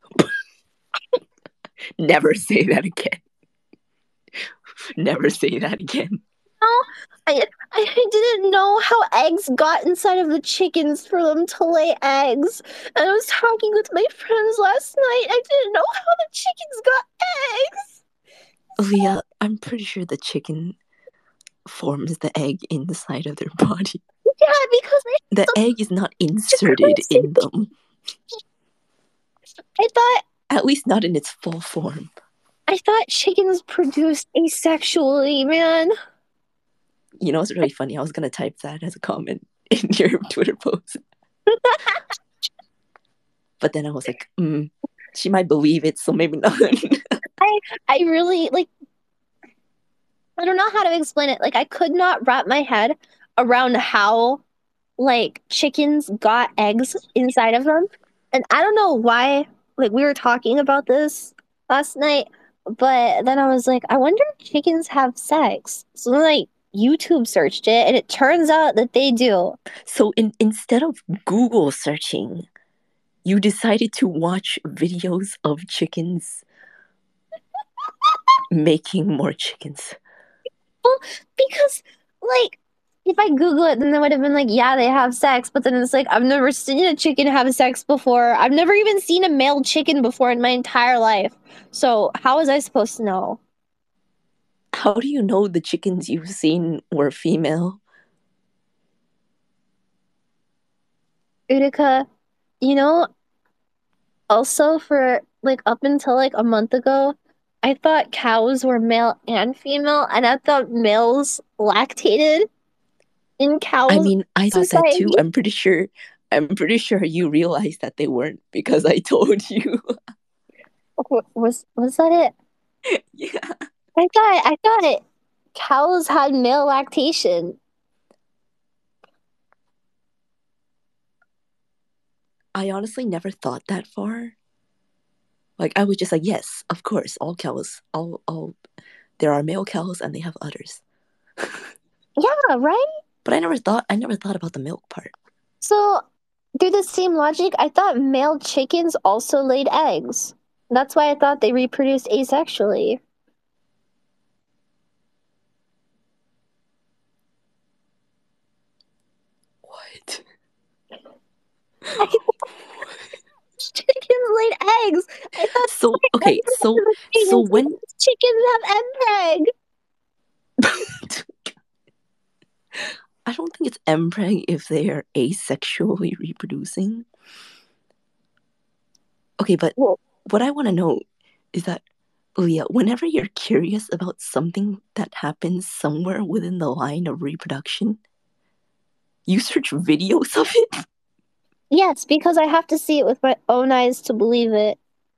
Never say that again. Never say that again. No, I, I didn't know how eggs got inside of the chickens for them to lay eggs. And I was talking with my friends last night. I didn't know how the chickens got eggs. Leah, I'm pretty sure the chicken forms the egg inside of their body. Yeah, because I, The egg is not inserted in them. I thought At least not in its full form. I thought chickens produced asexually, man. You know, it's really funny. I was going to type that as a comment in your Twitter post. But then I was like, mm, she might believe it, so maybe not. I I really like I don't know how to explain it. Like I could not wrap my head around how like chickens got eggs inside of them. And I don't know why like we were talking about this last night, but then I was like, I wonder if chickens have sex. So then like YouTube searched it and it turns out that they do. So in, instead of Google searching, you decided to watch videos of chickens making more chickens. Well, because like if I Google it, then it would have been like, yeah, they have sex. But then it's like, I've never seen a chicken have sex before. I've never even seen a male chicken before in my entire life. So how was I supposed to know? How do you know the chickens you've seen were female? Utica, you know, also for like up until like a month ago, I thought cows were male and female, and I thought males lactated in cows I mean, I thought that society. too. I'm pretty sure. I'm pretty sure you realized that they weren't because I told you. Was was that it? Yeah. I thought I thought it. Cows had male lactation. I honestly never thought that far. Like I was just like, yes, of course, all cows, all all there are male cows and they have udders. Yeah, right? But I never thought I never thought about the milk part. So, through the same logic, I thought male chickens also laid eggs. That's why I thought they reproduced asexually. What? Chickens laid eggs. I thought So okay, so chickens, so when chickens have egg preg. I don't think it's empreg if they are asexually reproducing. Okay, but Well, what I want to know is that, Leah, whenever you're curious about something that happens somewhere within the line of reproduction, you search videos of it? yes, because I have to see it with my own eyes to believe it.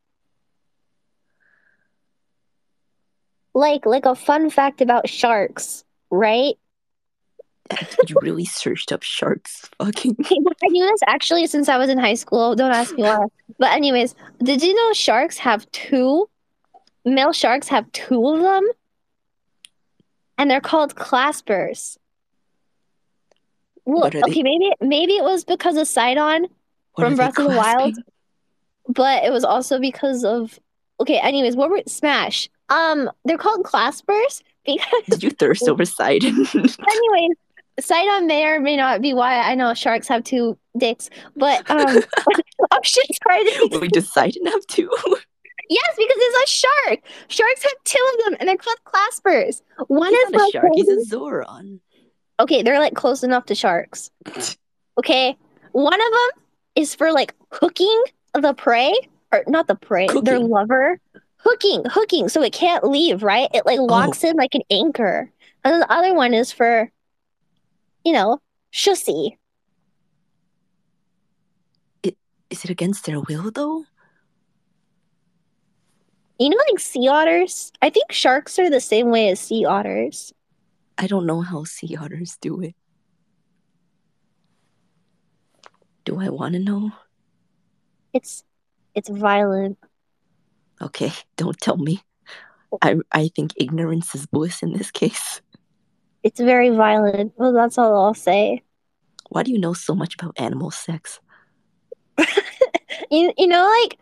Like, like a fun fact about sharks, right? You really searched up sharks fucking. I knew this actually since I was in high school. Don't ask me why. But anyways, did you know sharks have two? Male sharks have two of them, and they're called claspers. Well, What are okay, they? maybe maybe it was because of Sidon What are from they Breath of the Wild, clasping? but it was also because of okay. Anyways, what were Smash? Um, they're called claspers because. Did you thirst over Sidon? Anyways, Sidon may or may not be why I know sharks have two dicks, but um, oh shit, sorry. Wait, does Sidon have two? Yes, because it's a shark. Sharks have two of them, and they're called claspers. One He's is not a for shark, he's a holding. Zoron. Okay, they're like close enough to sharks. Okay, one of them is for like hooking the prey, or not the prey, their Cooking. lover. Hooking, hooking, so it can't leave. Right? It like Oh, locks in like an anchor, and then the other one is for, you know, shussy. it, is it against their will though? You know, like sea otters. I think sharks are the same way as sea otters. I don't know how sea otters do it. Do I want to know? It's, it's violent. Okay, don't tell me. I I think ignorance is bliss in this case. It's very violent. Well, that's all I'll say. Why do you know so much about animal sex? You you know like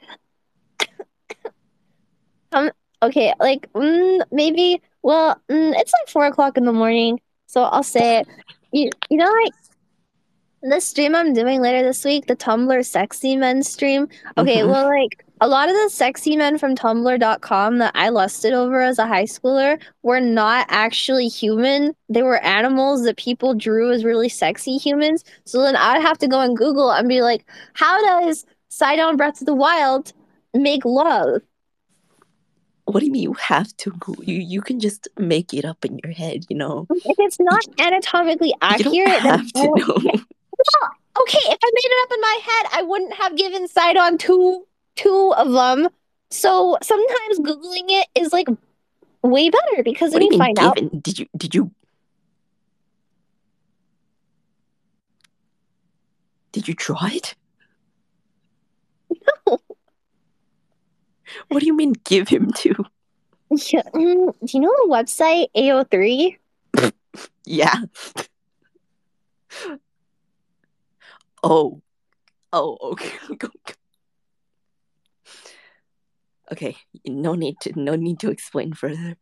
um okay like mm, maybe well mm, it's like four o'clock in the morning, so I'll say it. You you know like the stream I'm doing later this week, the Tumblr sexy men stream. Okay, Mm-hmm. well, like a lot of the sexy men from Tumblr dot com that I lusted over as a high schooler were not actually human. They were animals that people drew as really sexy humans. So then I'd have to go and Google and be like, how does Sidon Breath of the Wild make love? What do you mean you have to go? You you can just make it up in your head, you know. If it's You, not anatomically you don't accurate, then have I to don't care. know. Well, okay, if I made it up in my head, I wouldn't have given Sidon two two of them. So sometimes Googling it is like way better because What then do you you mean find out. given? Did you did you did you draw it? What do you mean give him to? Yeah, mm, do you know the website A O three? Yeah. Oh. Oh, okay. Okay, no need to no need to explain further.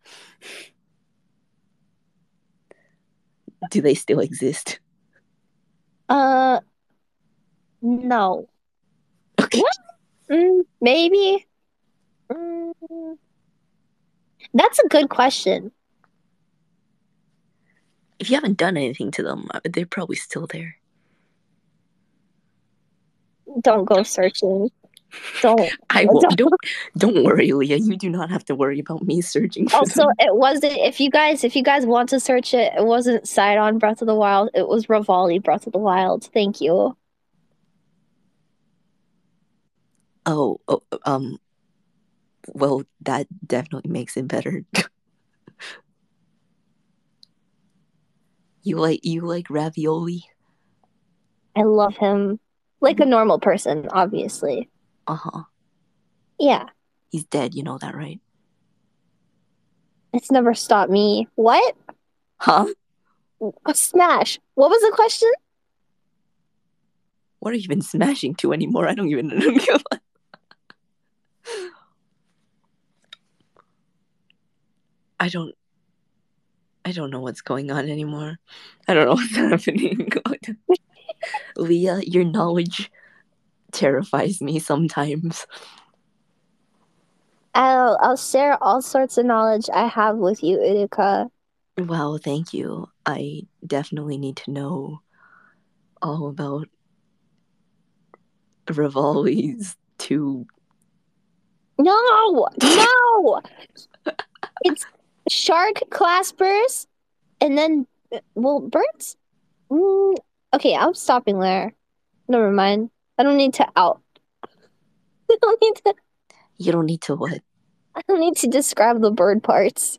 Do they still exist? Uh, no. Okay. What? Mm, maybe. Mm, that's a good question. If you haven't done anything to them, uh, they're probably still there. Don't go searching. Don't. I won't. Don't. Don't don't worry, Leah. You do not have to worry about me searching for Also, them. it wasn't. If you guys, if you guys want to search it, it wasn't Sidon Breath of the Wild. It was Revali Breath of the Wild. Thank you. Oh, oh, um. Well, that definitely makes it better. You like you like ravioli? I love him like a normal person, obviously. Uh huh. Yeah, He's dead. You know that, right? it's never stopped me. What? Huh? A smash. What was the question? What are you even smashing to anymore? I don't even know. I don't. I don't know what's going on anymore. I don't know what's happening. Leah, your knowledge terrifies me sometimes. I'll I'll share all sorts of knowledge I have with you, Uruka. Wow, thank you. I definitely need to know all about Rivali's two. No, no. It's shark claspers, and then well, birds. Mm, okay, I'm stopping there. Never mind. I don't need to out. I don't need to. You don't need to what? I don't need to describe the bird parts.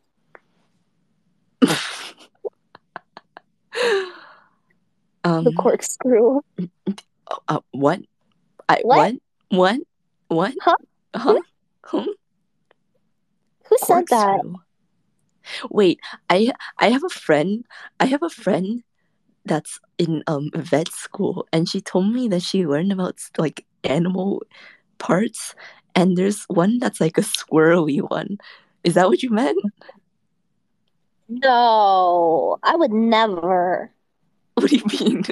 um. The corkscrew. Uh, what? I What? what? What? What? Huh? Huh? Huh? Who said that? Corkscrew. Wait, I I have a friend. I have a friend that's in um vet school, and she told me that she learned about like animal parts, and there's one that's like a squirrely one. Is that what you meant? No, I would never. What do you mean?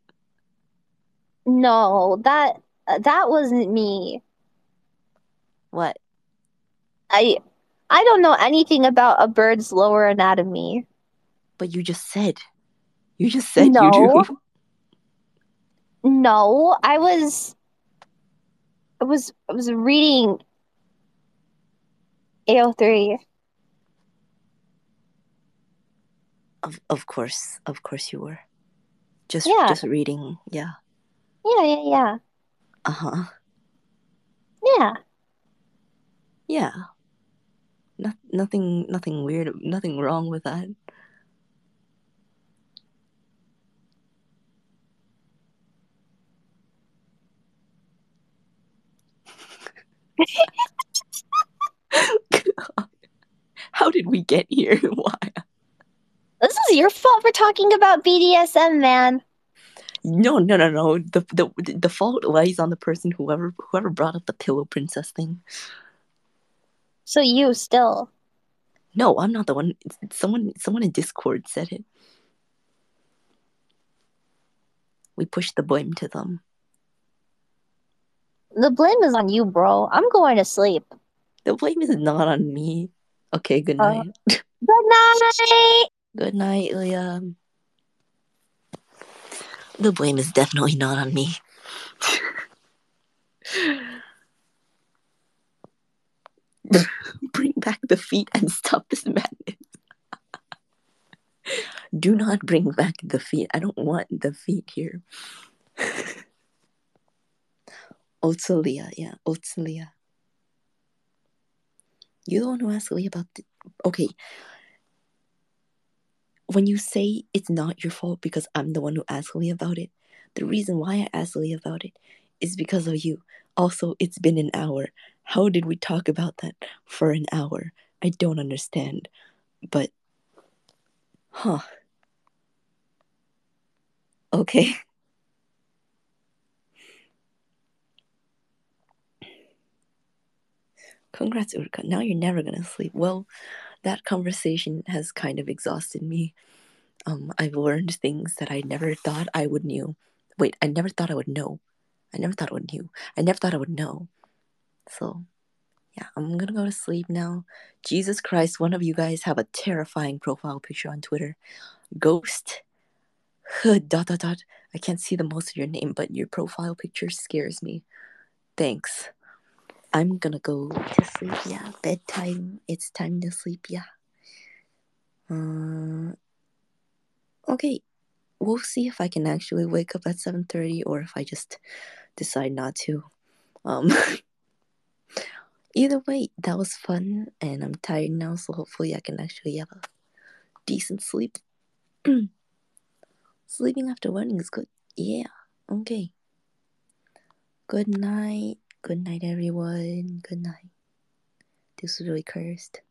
No, that that wasn't me. What? I I don't know anything about a bird's lower anatomy. But you just said. You just said you do. No, no, I was I was I was reading A O three. Of of course, of course you were. Just Yeah, just reading. Yeah. yeah, yeah, yeah, Uh huh. yeah. Yeah. No, nothing nothing weird. Nothing wrong with that. How did we get here? Why? This is your fault for talking about B D S M, man. No, no, no, no. The the the fault lies on the person whoever whoever brought up the pillow princess thing. So you still. No, I'm not the one. It's, it's someone someone in Discord said it. We pushed the blame to them. The blame is on you, bro. I'm going to sleep. The blame is not on me. Okay, good Uh, night. good night. Good night, Ilya. The blame is definitely not on me. Bring back the feet and stop this madness. Do not bring back the feet. I don't want the feet here. Otsalia, yeah, Otsalia. You're the one who asked Leah about the. Okay. When you say it's not your fault because I'm the one who asked Leah about it, the reason why I asked Leah about it is because of you. Also, it's been an hour. How did we talk about that for an hour? I don't understand. But, huh. Okay. Congrats, Urka. Now you're never gonna sleep. Well, that conversation has kind of exhausted me. Um, I've learned things that I never thought I would knew. Wait, I never thought I would know. I never thought I would knew. I never thought I would know. So, yeah, I'm gonna go to sleep now. Jesus Christ, one of you guys have a terrifying profile picture on Twitter. Ghost. dot dot dot. I can't see the most of your name, but your profile picture scares me. Thanks. I'm gonna go to sleep. Yeah, bedtime. It's time to sleep. Yeah. Uh, okay. We'll see if I can actually wake up at seven thirty or if I just decide not to. Um. Either way, that was fun, and I'm tired now, so hopefully I can actually have a decent sleep. Sleeping after running is good. Yeah. Okay. Good night. Good night, everyone. Good night. This was really cursed.